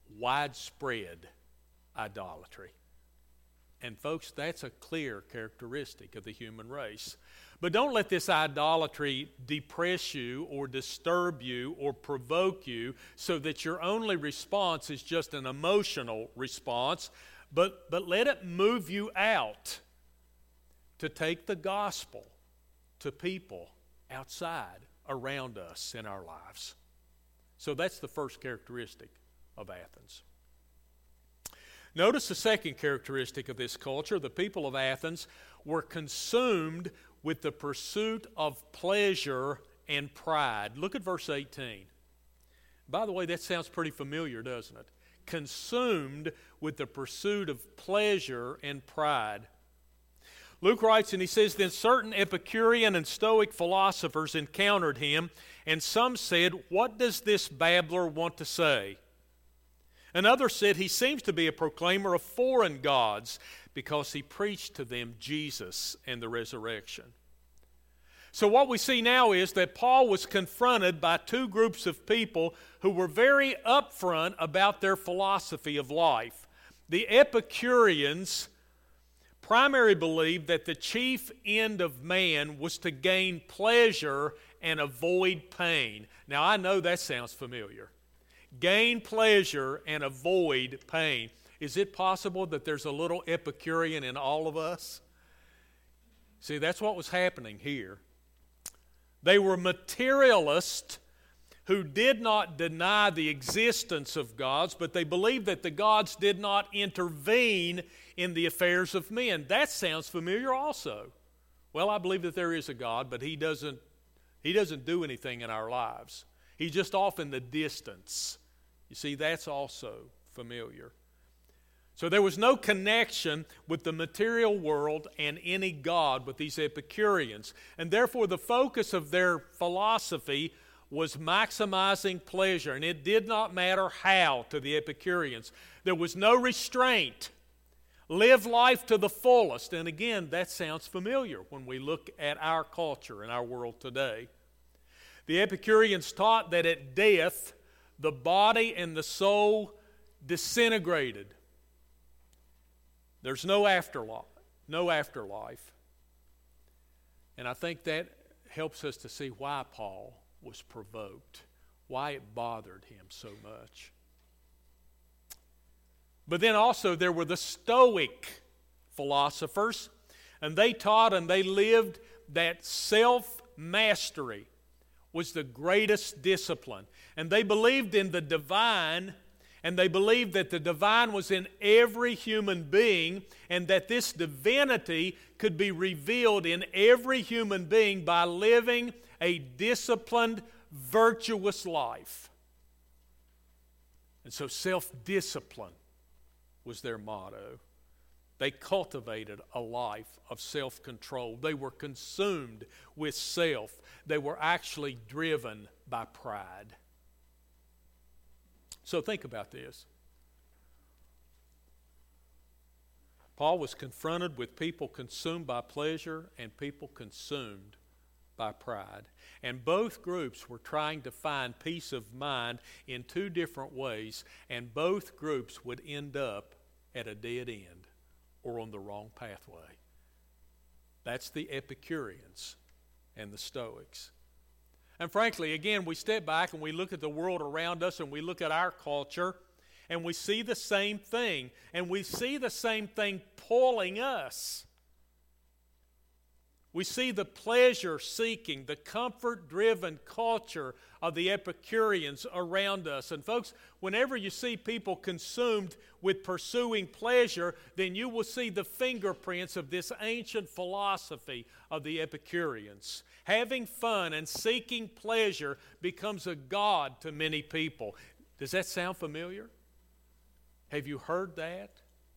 A: widespread idolatry. And folks, that's a clear characteristic of the human race. But don't let this idolatry depress you or disturb you or provoke you so that your only response is just an emotional response, but let it move you out to take the gospel to people outside, around us in our lives. So that's the first characteristic of Athens. Notice the second characteristic of this culture. The people of Athens were consumed with the pursuit of pleasure and pride. Look at verse 18. By the way, that sounds pretty familiar, doesn't it? Consumed with the pursuit of pleasure and pride. Luke writes, and he says, "Then certain Epicurean and Stoic philosophers encountered him, and some said, 'What does this babbler want to say?' And others said, 'He seems to be a proclaimer of foreign gods,' because he preached to them Jesus and the resurrection." So what we see now is that Paul was confronted by two groups of people who were very upfront about their philosophy of life. The Epicureans primarily believed that the chief end of man was to gain pleasure and avoid pain. Now, I know that sounds familiar. Gain pleasure and avoid pain. Is it possible that there's a little Epicurean in all of us? See, that's what was happening here. They were materialists who did not deny the existence of gods, but they believed that the gods did not intervene in the affairs of men. That sounds familiar also. Well, I believe that there is a God, but He doesn't do anything in our lives. He's just off in the distance. You see, that's also familiar. So there was no connection with the material world and any God with these Epicureans. And therefore the focus of their philosophy was maximizing pleasure. And it did not matter how to the Epicureans. There was no restraint. Live life to the fullest. And again, that sounds familiar when we look at our culture and our world today. The Epicureans taught that at death, the body and the soul disintegrated. There's no afterlife. And I think that helps us to see why Paul was provoked, why it bothered him so much. But then also there were the Stoic philosophers, and they taught and they lived that self-mastery was the greatest discipline. And they believed in the divine, and they believed that the divine was in every human being, and that this divinity could be revealed in every human being by living a disciplined, virtuous life. And so self-discipline was their motto. They cultivated a life of self-control. They were consumed with self. They were actually driven by pride. So think about this. Paul was confronted with people consumed by pleasure and people consumed by pride. And both groups were trying to find peace of mind in two different ways, and both groups would end up at a dead end or on the wrong pathway. That's the Epicureans and the Stoics. And frankly, again, we step back and we look at the world around us and we look at our culture and we see the same thing. And we see the same thing pulling us. We see the pleasure-seeking, the comfort-driven culture of the Epicureans around us. And folks, whenever you see people consumed with pursuing pleasure, then you will see the fingerprints of this ancient philosophy of the Epicureans. Having fun and seeking pleasure becomes a god to many people. Does that sound familiar? Have you heard that?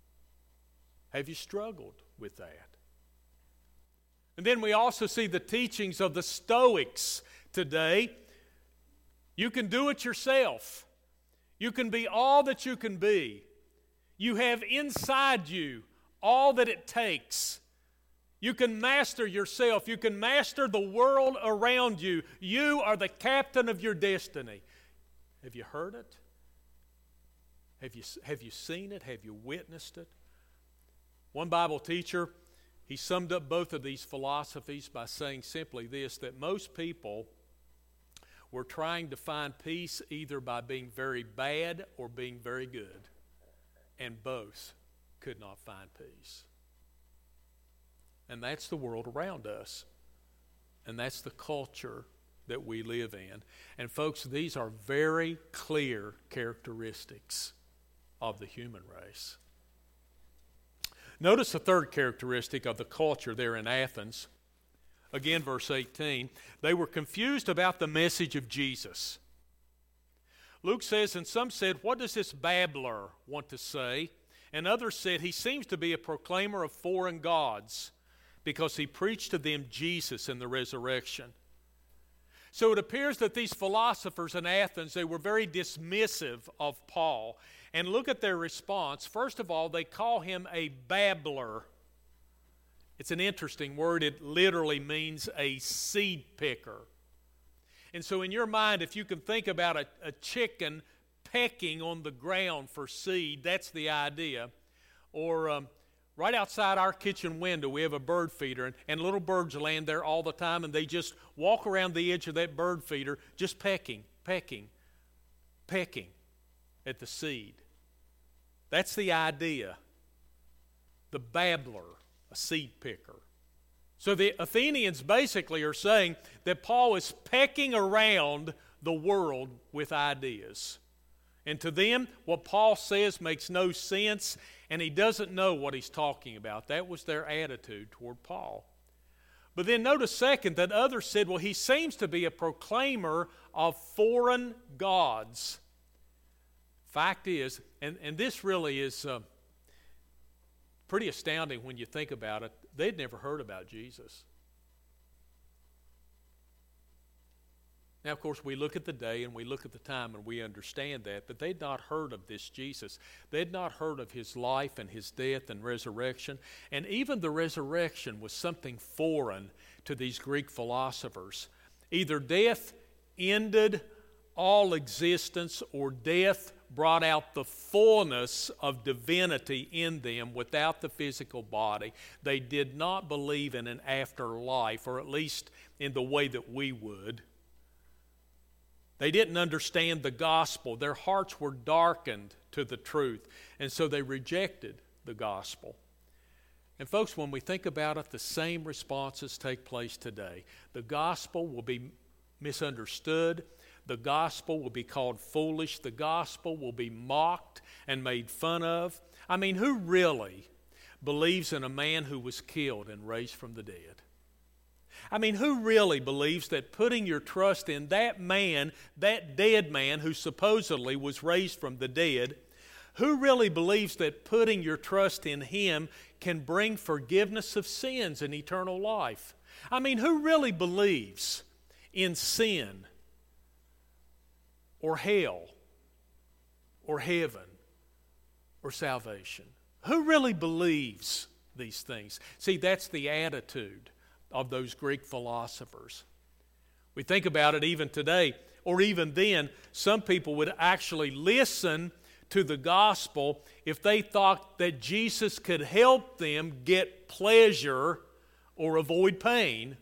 A: Have you struggled with that? And then we also see the teachings of the Stoics today. You can do it yourself. You can be all that you can be. You have inside you all that it takes. You can master yourself. You can master the world around you. You are the captain of your destiny. Have you heard it? Have you seen it? Have you witnessed it? One Bible teacher, he summed up both of these philosophies by saying simply this, that most people were trying to find peace either by being very bad or being very good, and both could not find peace. And that's the world around us, and that's the culture that we live in. And folks, these are very clear characteristics of the human race. Notice the third characteristic of the culture there in Athens. Again, verse 18. They were confused about the message of Jesus. Luke says, and some said, what does this babbler want to say? And others said, he seems to be a proclaimer of foreign gods because he preached to them Jesus and the resurrection. So it appears that these philosophers in Athens, they were very dismissive of Paul. And look at their response. First of all, they call him a babbler. It's an interesting word. It literally means a seed picker. And so in your mind, if you can think about a chicken pecking on the ground for seed, that's the idea. Or right outside our kitchen window, we have a bird feeder, and little birds land there all the time, and they just walk around the edge of that bird feeder, just pecking at the seed. That's the idea. The babbler, a seed picker. So the Athenians basically are saying that Paul is pecking around the world with ideas. And to them, what Paul says makes no sense, and he doesn't know what he's talking about. That was their attitude toward Paul. But then notice second that others said, well, he seems to be a proclaimer of foreign gods. Fact is, and this really is pretty astounding when you think about it, they'd never heard about Jesus. Now, of course, we look at the day and we look at the time and we understand that, but they'd not heard of this Jesus. They'd not heard of his life and his death and resurrection. And even the resurrection was something foreign to these Greek philosophers. Either death ended all existence or death brought out the fullness of divinity in them without the physical body. They did not believe in an afterlife, or at least in the way that we would. They didn't understand the gospel. Their hearts were darkened to the truth, and so they rejected the gospel. And folks, when we think about it, the same responses take place today. The gospel will be misunderstood. The gospel will be called foolish. The gospel will be mocked and made fun of. I mean, who really believes in a man who was killed and raised from the dead? I mean, who really believes that putting your trust in that man, that dead man who supposedly was raised from the dead, who really believes that putting your trust in him can bring forgiveness of sins and eternal life? I mean, who really believes in sin or hell or heaven or salvation? Who really believes these things? See, that's the attitude of those Greek philosophers. We think about it even today, or even then, some people would actually listen to the gospel if they thought that Jesus could help them get pleasure or avoid pain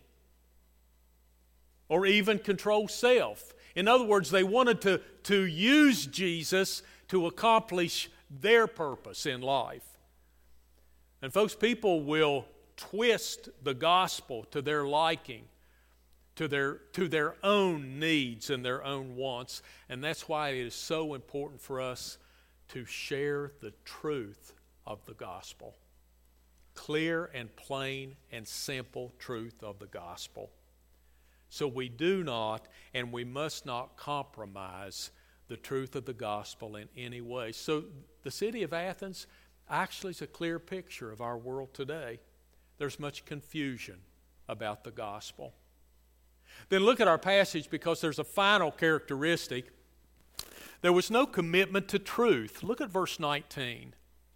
A: or even control self. In other words, they wanted to use Jesus to accomplish their purpose in life. And folks, people will twist the gospel to their liking, to their own needs and their own wants. And that's why it is so important for us to share the truth of the gospel. Clear and plain and simple truth of the gospel. So we do not and we must not compromise the truth of the gospel in any way. So the city of Athens actually is a clear picture of our world today. There's much confusion about the gospel. Then look at our passage, because there's a final characteristic. There was no commitment to truth. Look at verse 19.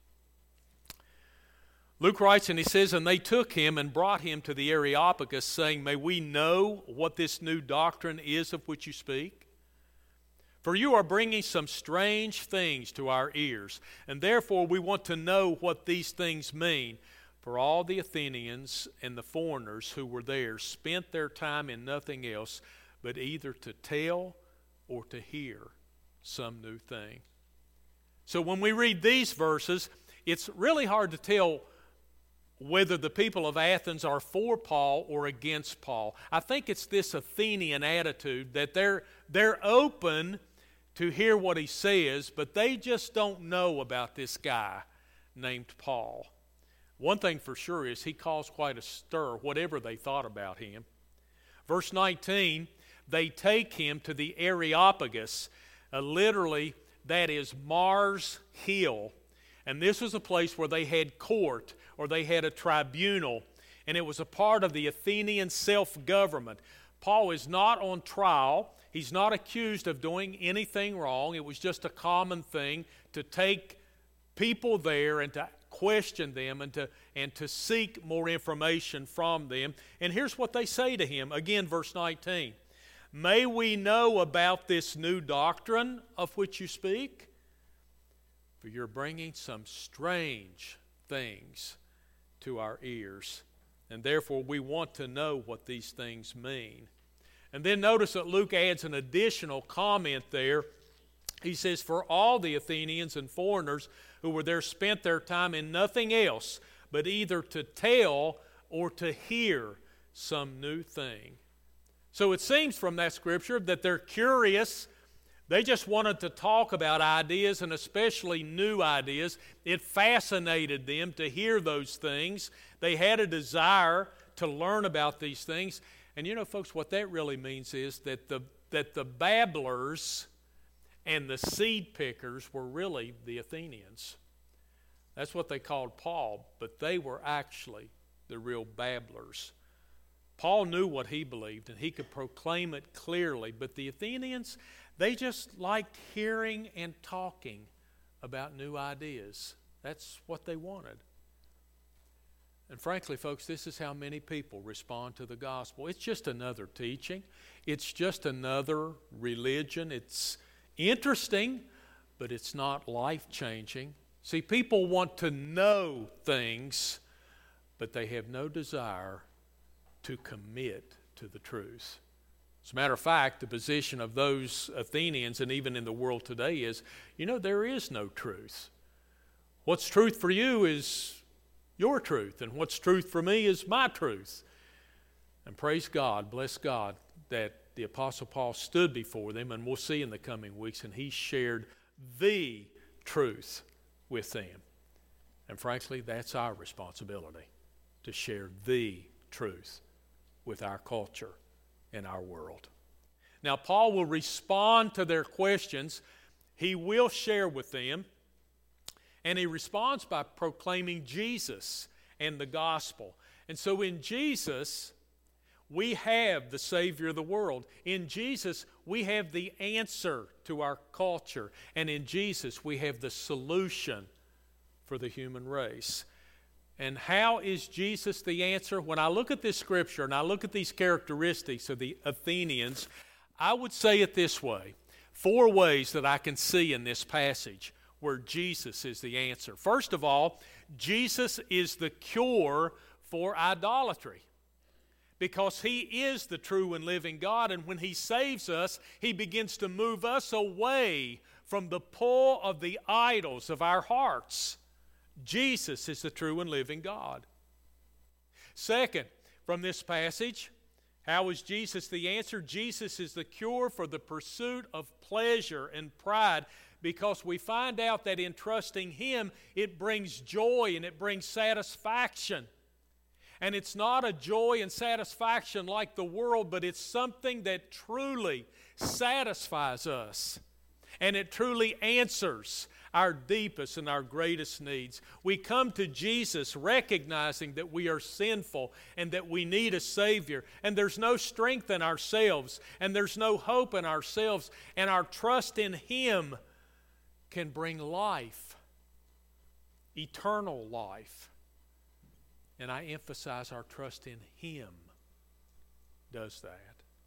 A: Luke writes, and he says, and they took him and brought him to the Areopagus, saying, may we know what this new doctrine is of which you speak? For you are bringing some strange things to our ears, and therefore we want to know what these things mean. For all the Athenians and the foreigners who were there spent their time in nothing else but either to tell or to hear some new thing. So when we read these verses, it's really hard to tell whether the people of Athens are for Paul or against Paul. I think it's this Athenian attitude that they're open to hear what he says, but they just don't know about this guy named Paul. One thing for sure is he caused quite a stir, whatever they thought about him. Verse 19, they take him to the Areopagus. Literally, that is Mars Hill. And this was a place where they had court, or they had a tribunal, and it was a part of the Athenian self-government. Paul is not on trial. He's not accused of doing anything wrong. It was just a common thing to take people there and to question them and to seek more information from them. And here's what they say to him. Again, verse 19. May we know about this new doctrine of which you speak? For you're bringing some strange things to our ears. And therefore we want to know what these things mean. And then notice that Luke adds an additional comment there. He says, for all the Athenians and foreigners who were there spent their time in nothing else but either to tell or to hear some new thing. So it seems from that scripture that they're curious. They just wanted to talk about ideas, and especially new ideas. It fascinated them to hear those things. They had a desire to learn about these things. And you know, folks, what that really means is that the babblers and the seed pickers were really the Athenians. That's what they called Paul, but they were actually the real babblers. Paul knew what he believed, and he could proclaim it clearly, but the Athenians, they just liked hearing and talking about new ideas. That's what they wanted. And frankly, folks, this is how many people respond to the gospel. It's just another teaching. It's just another religion. It's interesting, but it's not life-changing. See, people want to know things, but they have no desire to commit to the truth. As a matter of fact, the position of those Athenians, and even in the world today, is, you know, there is no truth. What's truth for you is your truth, and what's truth for me is my truth. And praise God, bless God, that the Apostle Paul stood before them, and we'll see in the coming weeks, and he shared the truth with them. And frankly, that's our responsibility, to share the truth with our culture and our world. Now, Paul will respond to their questions. He will share with them, and he responds by proclaiming Jesus and the gospel. And so in Jesus, we have the Savior of the world. In Jesus, we have the answer to our culture. And in Jesus, we have the solution for the human race. And how is Jesus the answer? When I look at this scripture and I look at these characteristics of the Athenians, I would say it this way. 4 ways that I can see in this passage where Jesus is the answer. First of all, Jesus is the cure for idolatry, because he is the true and living God, and when he saves us, he begins to move us away from the pull of the idols of our hearts. Jesus is the true and living God. Second, from this passage, how is Jesus the answer? Jesus is the cure for the pursuit of pleasure and pride, because we find out that in trusting him, it brings joy and it brings satisfaction. And it's not a joy and satisfaction like the world, but it's something that truly satisfies us. And it truly answers our deepest and our greatest needs. We come to Jesus recognizing that we are sinful and that we need a Savior. And there's no strength in ourselves, and there's no hope in ourselves. And our trust in him can bring life, eternal life. And I emphasize our trust in him does that.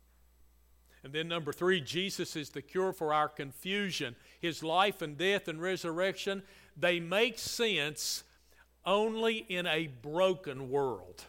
A: And then number 3, Jesus is the cure for our confusion. His life and death and resurrection, they make sense only in a broken world,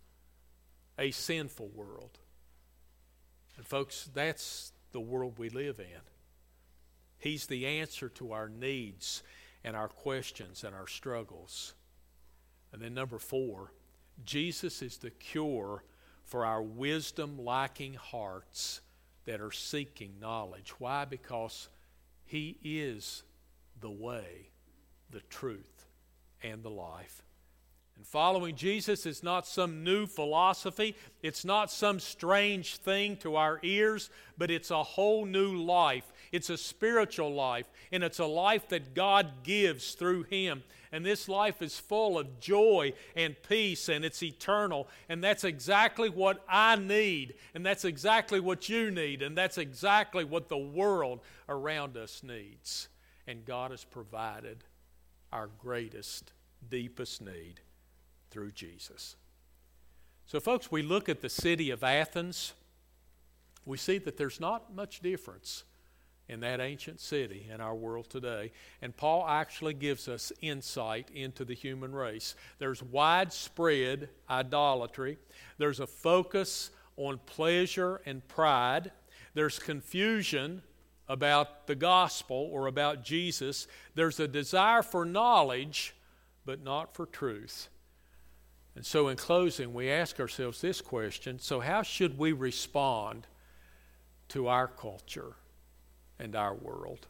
A: a sinful world. And folks, that's the world we live in. He's the answer to our needs and our questions and our struggles. And then number 4, Jesus is the cure for our wisdom-lacking hearts that are seeking knowledge. Why? Because he is the way, the truth, and the life. And following Jesus is not some new philosophy. It's not some strange thing to our ears, but it's a whole new life. It's a spiritual life, and it's a life that God gives through him. And this life is full of joy and peace, and it's eternal. And that's exactly what I need, and that's exactly what you need, and that's exactly what the world around us needs. And God has provided our greatest deepest need through Jesus. So, folks, we look at the city of Athens. We see that there's not much difference in that ancient city in our world today. And Paul actually gives us insight into the human race. There's widespread idolatry. There's a focus on pleasure and pride. There's confusion about the gospel or about Jesus. There's a desire for knowledge, but not for truth. And so in closing, we ask ourselves this question: so how should we respond to our culture and our world?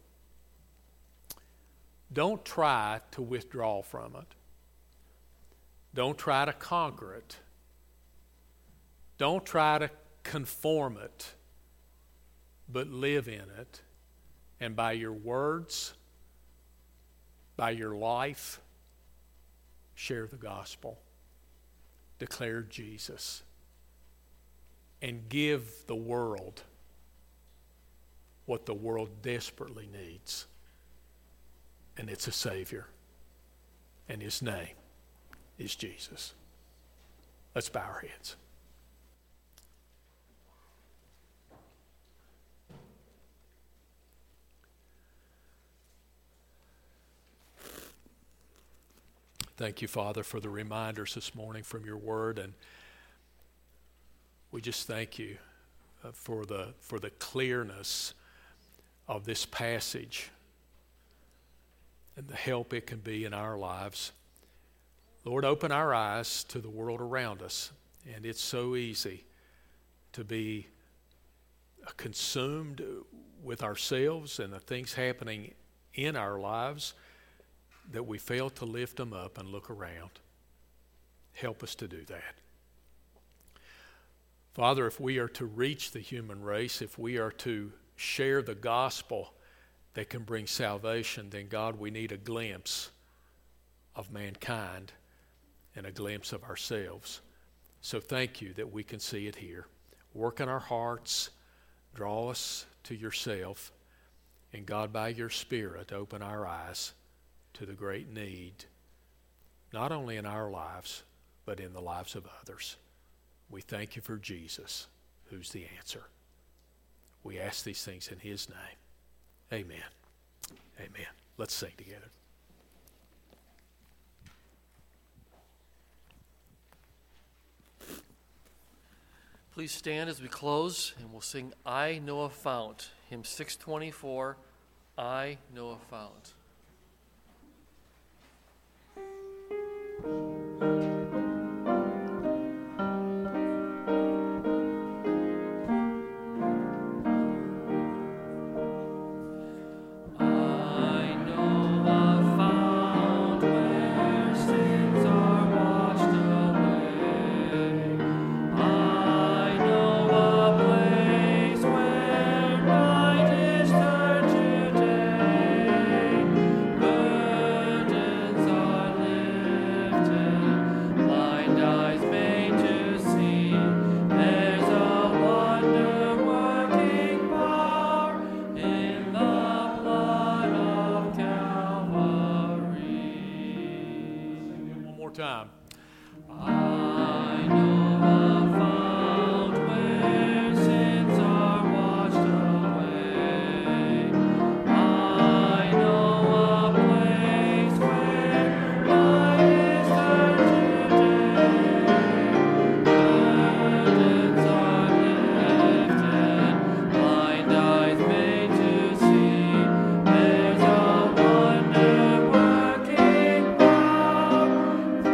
A: Don't try to withdraw from it. Don't try to conquer it. Don't try to conform it, but live in it. And by your words, by your life, share the gospel. Declare Jesus. And give the world what the world desperately needs. And it's a Savior. And His name is Jesus. Let's bow our heads. Thank you, Father, for the reminders this morning from your word. And we just thank you for the clearness of this passage and the help it can be in our lives. Lord, open our eyes to the world around us. And it's so easy to be consumed with ourselves and the things happening in our lives that we fail to lift them up and look around. Help us to do that. Father, if we are to reach the human race, if we are to share the gospel that can bring salvation, then God, we need a glimpse of mankind and a glimpse of ourselves. So thank you that we can see it here. Work in our hearts, draw us to yourself, and God, by your Spirit, open our eyes to the great need, not only in our lives, but in the lives of others. We thank you for Jesus, who's the answer. We ask these things in His name. Amen. Amen. Let's sing together.
B: Please stand as we close, and we'll sing I Know a Fount, hymn 624, I Know a Fount.
A: Time.
E: I know a fount where sins are washed away. I know a place where light is turned to day. Burdens are lifted, blind eyes made to see. There's a wonder working power.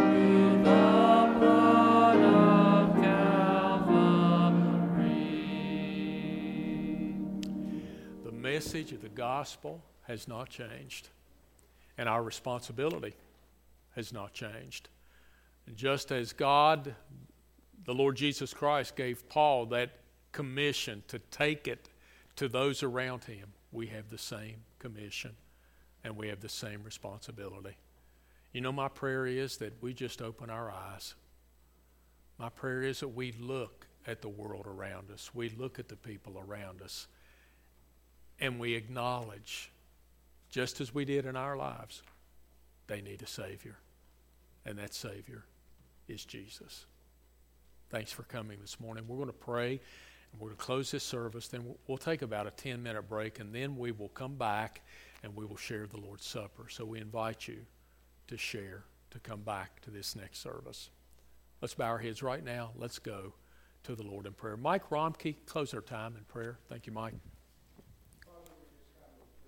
A: The message of the gospel has not changed, and our responsibility has not changed. And just as God, the Lord Jesus Christ, gave Paul that commission to take it to those around him, we have the same commission and we have the same responsibility. You know, my prayer is that we just open our eyes. My prayer is that we look at the world around us. We look at the people around us. And we acknowledge, just as we did in our lives, they need a Savior. and that Savior is Jesus. Thanks for coming this morning. We're going to pray, and we're going to close this service. Then we'll take about a 10-minute break, and then we will come back, and we will share the Lord's Supper. So we invite you to share, to come back to this next service. Let's bow our heads right now. Let's go to the Lord in prayer. Mike Romke, close our time in prayer. Thank you, Mike.